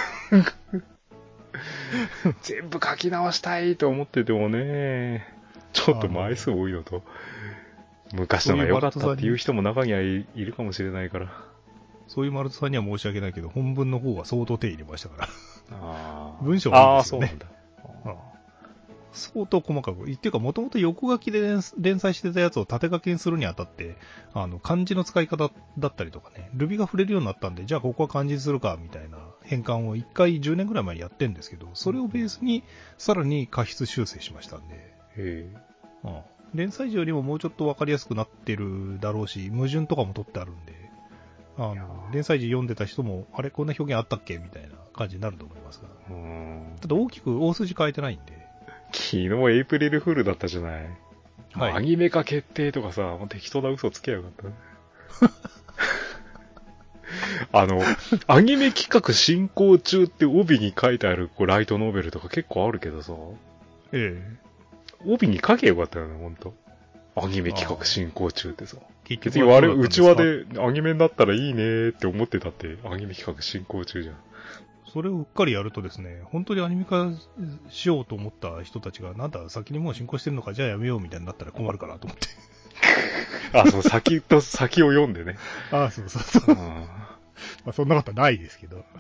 全部書き直したいと思っててもね、ちょっと枚数多いのと、昔のが良かったっていう人も中にはいるかもしれないから。 そういう丸戸さんには申し訳ないけど、本文の方は相当手入れましたから。 あ文章がいいですよね。 ああ、そうなんだ。 相当細かく。っていうか、もともと横書きで連載してたやつを縦書きにするにあたって、あの、漢字の使い方だったりとかね、ルビが触れるようになったんで、じゃあここは漢字にするか、みたいな変換を一回じゅうねんくらい前にやってんですけど、それをベースにさらに過失修正しましたんで。へえ。 うん。連載時よりももうちょっとわかりやすくなってるだろうし、矛盾とかも取ってあるんで、あの、連載時読んでた人も、あれこんな表現あったっけみたいな感じになると思いますが。 うん。 ただ大きく大筋変えてないんで。 昨日エイプリルフールだったじゃない。はい。アニメ化決定とかさ、もう適当な嘘つけやがった。あの、アニメ企画進行中って帯に書いてあるこうライトノベルとか結構あるけどさ。 ええ。 帯に書けよかったよね、ほんと。アニメ企画進行中ってさ。別にあれ、うちわでアニメになったらいいねーって思ってたって、アニメ企画進行中じゃん。 それをうっかりやるとですね、本当にアニメ化しようと思った人たちが、なんだ、先にもう進行してるのか、じゃあやめようみたいになったら困るかなと思って。 あ、そう、先と先を読んでね。 あ、そうそうそう。まあ、そんなことはないですけど。はい。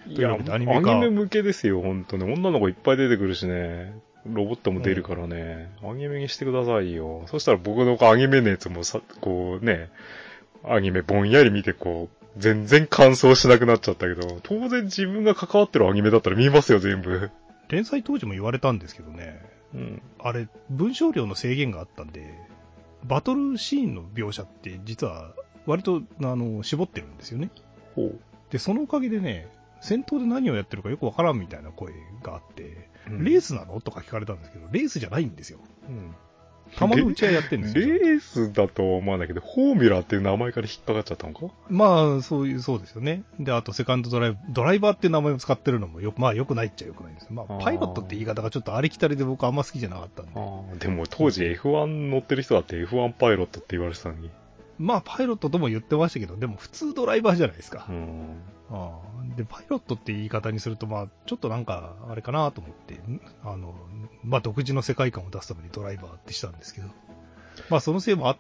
いや、アニメアニメ向けですよ、本当に。女の子いっぱい出てくるしね。ロボットも出るからね。アニメにしてくださいよ。そしたら僕のアニメ熱もさ、こうね、アニメぼんやり見てこう、全然感想しなくなっちゃったけど、当然自分が関わってるアニメだったら見ますよ、全部。 連載当時も言われたんですけどね。うん。あれ、文章量の制限があったんで、バトルシーンの描写って実は割とあの絞ってるんですよね。ほう。で、そのおかげでね、戦闘で何をやってるかよくわからんみたいな声があって、うん、レースなのとか聞かれたんですけど、レースじゃないんですよ。うん。玉の打ち合いやってるんですよ。 レースだとは思わないけど、フォーミュラーっていう名前から引っかかっちゃったのか？ まあ、そういう、そうですよね。で、あと、セカンドドライブ、ドライバーっていう名前を使ってるのもよく、まあ、よくないっちゃよくないんです。まあ、パイロットって言い方がちょっとありきたりで僕あんま好きじゃなかったんで。 あでも、当時 エフワン 乗ってる人だって エフワン パイロットって言われてたのに。 まあ、パイロットとも言ってましたけど、でも普通ドライバーじゃないですか。うん。ああで、パイロットって言い方にすると、まあ、ちょっとなんか、あれかなと思って、あの、まあ、独自の世界観を出すためにドライバーってしたんですけど。まあそのせいもあって、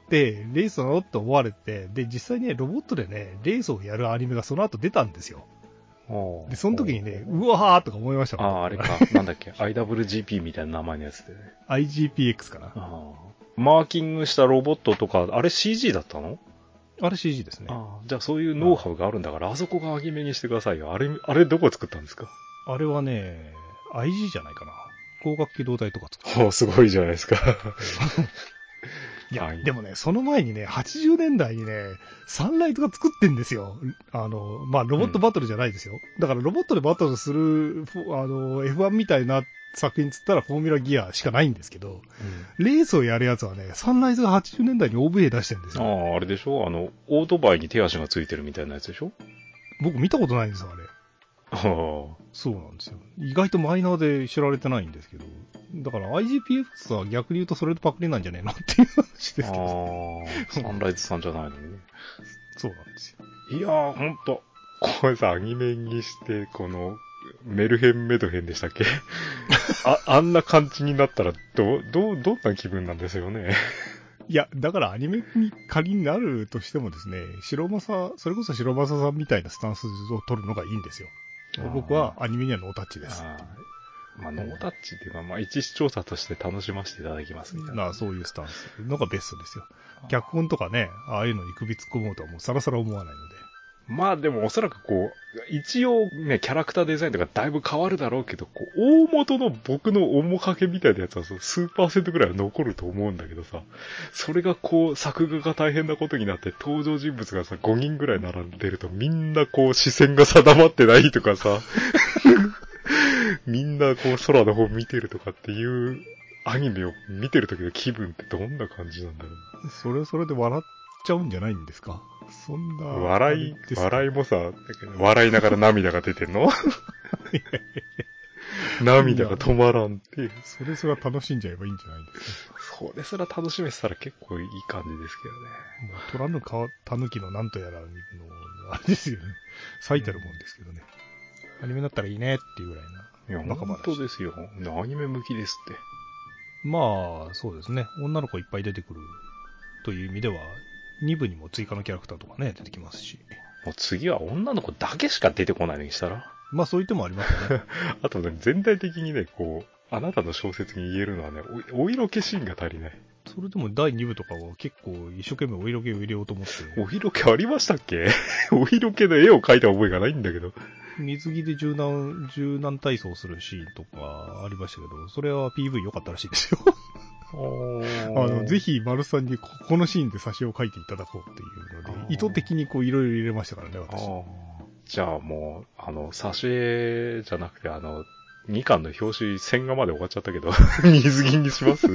レースなのって思われて、で、実際ね、ロボットでね、レースをやるアニメがその後出たんですよ。で、その時にね、うわーとか思いましたもん。 ああ、あれか。なんだっけ。アイダブリュージーピー みたいな名前のやつでね。 アイジーピーエックス かな。あマーキングしたロボットとか、あれ シージー だったの？ あれ シージー ですね。 あじゃあそういうノウハウがあるんだから、あそこがアニメにしてくださいよ。あれ、あれどこ作ったんですか？ あれはね、アイジー じゃないかな。光学機動隊とか作った。すごいじゃないですか。 いや、でもね、その前にね、はちじゅうねんだいにね、サンライズが作ってんですよ。あの、まあ、ロボットバトルじゃないですよ。うん、だからロボットでバトルする、あの、エフワン みたいな作品つったらフォーミュラギアしかないんですけど、うん、レースをやるやつはね、サンライズがはちじゅうねんだいに オーブイエー 出してるんですよ。 ああ、あれでしょ？あの、オートバイに手足がついてるみたいなやつでしょ？ 僕見たことないんですよ、あれ。ああ。そうなんですよ。意外とマイナーで知られてないんですけど。だから アイジーピーエックス は逆に言うとそれとパクリなんじゃねえのっていう話ですけど。 ああ、サンライズさんじゃないのにね。 そうなんですよ。いやー、ほんと。これさ、アニメにして、この、メルヘンメドヘンでしたっけあ、あんな感じになったら、ど、ど、どんな気分なんですよね。 いや、だからアニメに仮になるとしてもですね、白正、それこそ白正さんみたいなスタンスを取るのがいいんですよ。僕はアニメにはノータッチです。 まあ、ノータッチっていうか、まあ、一視聴者として楽しませていただきますみたいな。 なそういうスタンスのがベストですよ。脚本とかね、ああいうのに首突っ込もうとはもうさらさら思わないので。 まあでもおそらくこう、一応ね、キャラクターデザインとかだいぶ変わるだろうけど、こう、大元の僕の面影みたいなやつは数パーセントぐらいは残ると思うんだけどさ、それがこう、作画が大変なことになって登場人物がさ、ごにんぐらい並んでるとみんなこう、視線が定まってないとかさ、みんなこう、空の方見てるとかっていうアニメを見てる時の気分ってどんな感じなんだろう。それはそれで笑っちゃうんじゃないんですか？そんな。 笑い、笑いもさ、笑いながら涙が出てんの涙が止まらんって。 それすら楽しんじゃえばいいんじゃないんですか？ それすら楽しめてたら結構いい感じですけどね。 もう虎の皮、狸のなんとやらの、あれですよね。最たるもんですけどね。アニメだったらいいねっていうぐらいな。 いや、本当ですよ。アニメ向きですって。 まあ、そうですね。女の子いっぱい出てくるという意味では、に部にも追加のキャラクターとかね、出てきますし。 もう次は女の子だけしか出てこないのにしたら。 まあそういう手もありますね。 あとね、全体的にね、こう、あなたの小説に言えるのはね、お、お色気シーンが足りない。 それでもだいに部とかは結構一生懸命お色気を入れようと思って。 お色気ありましたっけ？お色気の絵を描いた覚えがないんだけど。 水着で柔軟、柔軟体操するシーンとかありましたけど、それは ピーブイ 良かったらしいですよ。あの、ぜひ、丸さんにここのシーンで挿絵を描いていただこうっていうので、意図的にこういろいろ入れましたからね、私。 じゃあもう、あの、挿絵じゃなくて、あの、にかんの表紙、線画まで終わっちゃったけど、水着にします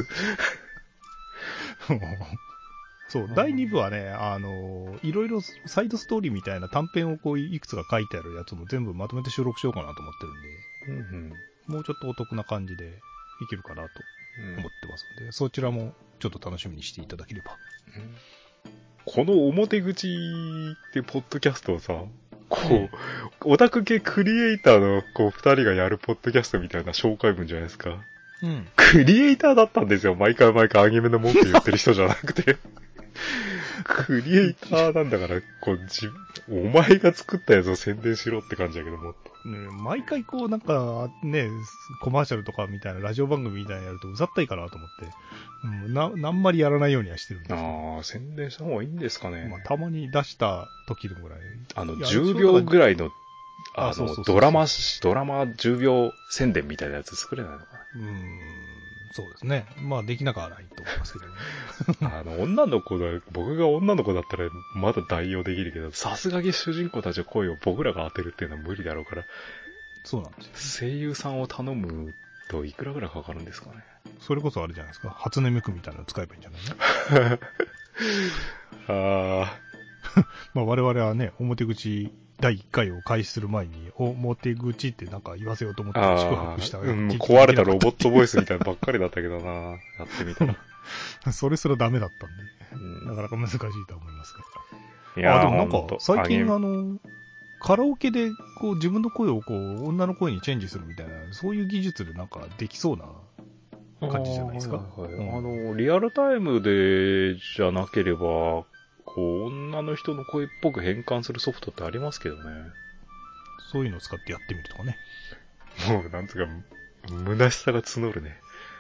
そう、だいに部はね、あの、いろいろサイドストーリーみたいな短編をこういくつか書いてあるやつも全部まとめて収録しようかなと思ってるんで、うんうん、もうちょっとお得な感じでいけるかなと思ってますので、うん、そちらもちょっと楽しみにしていただければ。 うん、この表口ってポッドキャストをさ、 こう、うん、オタク系クリエイターのこう二人がやるポッドキャストみたいな紹介文じゃないですか。うん。クリエイターだったんですよ。毎回毎回アニメの文句言ってる人じゃなくて。クリエイターなんだから、こう、自お前が作ったやつを宣伝しろって感じだけどもっと。 ね、毎回こうなんかね、コマーシャルとかみたいなラジオ番組みたいなのやるとうざったいかなと思って、うん、な、なんまりやらないようにはしてるんですけど。 ああ、宣伝した方がいいんですかね。 まあ、たまに出した時のぐらい。 あの、じゅうびょうぐらいの、あの、ドラマ、ドラマじゅうびょう宣伝みたいなやつ作れないのかな。 うーん、そうですね。まあ、できなくはないと思いますけどね。 あの、女の子だ、僕が女の子だったらまだ代用できるけど、さすがに主人公たちの声を僕らが当てるっていうのは無理だろうから。 そうなんですよ。声優さんを頼むといくらぐらいかかるんですかね。 それこそあれじゃないですか。初音ミクみたいなの使えばいいんじゃないのああ。 まあ我々はね、表口だいいっかいを開始する前に、表口ってなんか言わせようと思って宿泊した。 うん、壊れたロボットボイスみたいなばっかりだったけどな。やってみたら。 それすらダメだったんで、うん、なかなか難しいと思いますが。 いやー、 あ、でもなんか、最近あの、カラオケでこう自分の声をこう女の声にチェンジするみたいな、そういう技術でなんかできそうな感じじゃないですか。 あ、はいはいうん、あの、リアルタイムでじゃなければ、こう、女の人の声っぽく変換するソフトってありますけどね。 そういうのを使ってやってみるとかね。 もう、なんつうか、虚しさが募るね。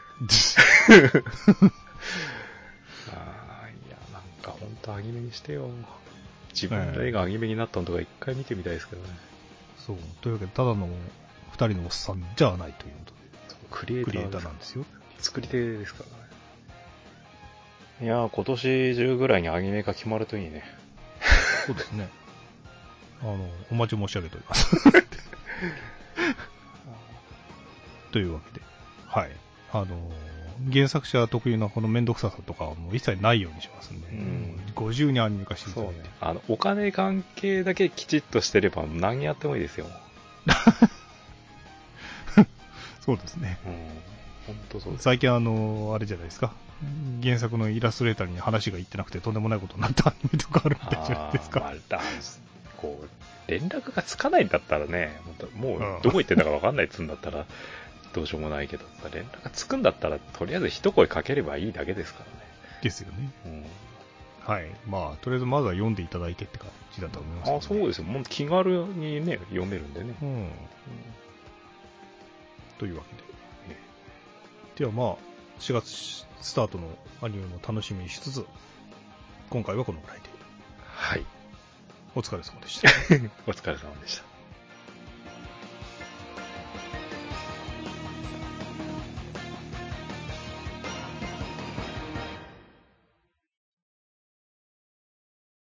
ああ、いや、なんかほんとアニメにしてよ。自分の絵がアニメになったのとか一回見てみたいですけどね。 そう。というわけで、ただの二人のおっさんじゃないということで。 クリエイター。 クリエイターなんですよ。 作り手ですからね。いやー、今年中ぐらいにアニメ化決まるといいね。 そうですね。あの、お待ち申し上げております。というわけで、はい。あの、原作者特有のこのめんどくささとかはもう一切ないようにしますんで、うん、ごじゅうにアニメ化していただいて。そうね。 あの、お金関係だけきちっとしてれば何やってもいいですよ。 そうですね。 うん。本当そうです。 最近あの、あれじゃないですか。原作のイラストレーターに話がいってなくてとんでもないことになったアニメとかあるみたいじゃないですか。 あまあ、こう、連絡がつかないんだったらね、もうどこ行ってんだか分かんないっつうんだったらどうしようもないけど、連絡がつくんだったらとりあえず一声かければいいだけですからね。 ですよね。 うん、 はい。まあ、とりあえずまずは読んでいただいてって感じだと思います、ね。 あ、そうですよ。もう気軽にね、読めるんでね。うん。うん、 というわけで。ではまあ、しがつスタートのアニメも楽しみにしつつ、今回はこのぐらいで。 はい。 お疲れ様でした。 お疲れ様でした。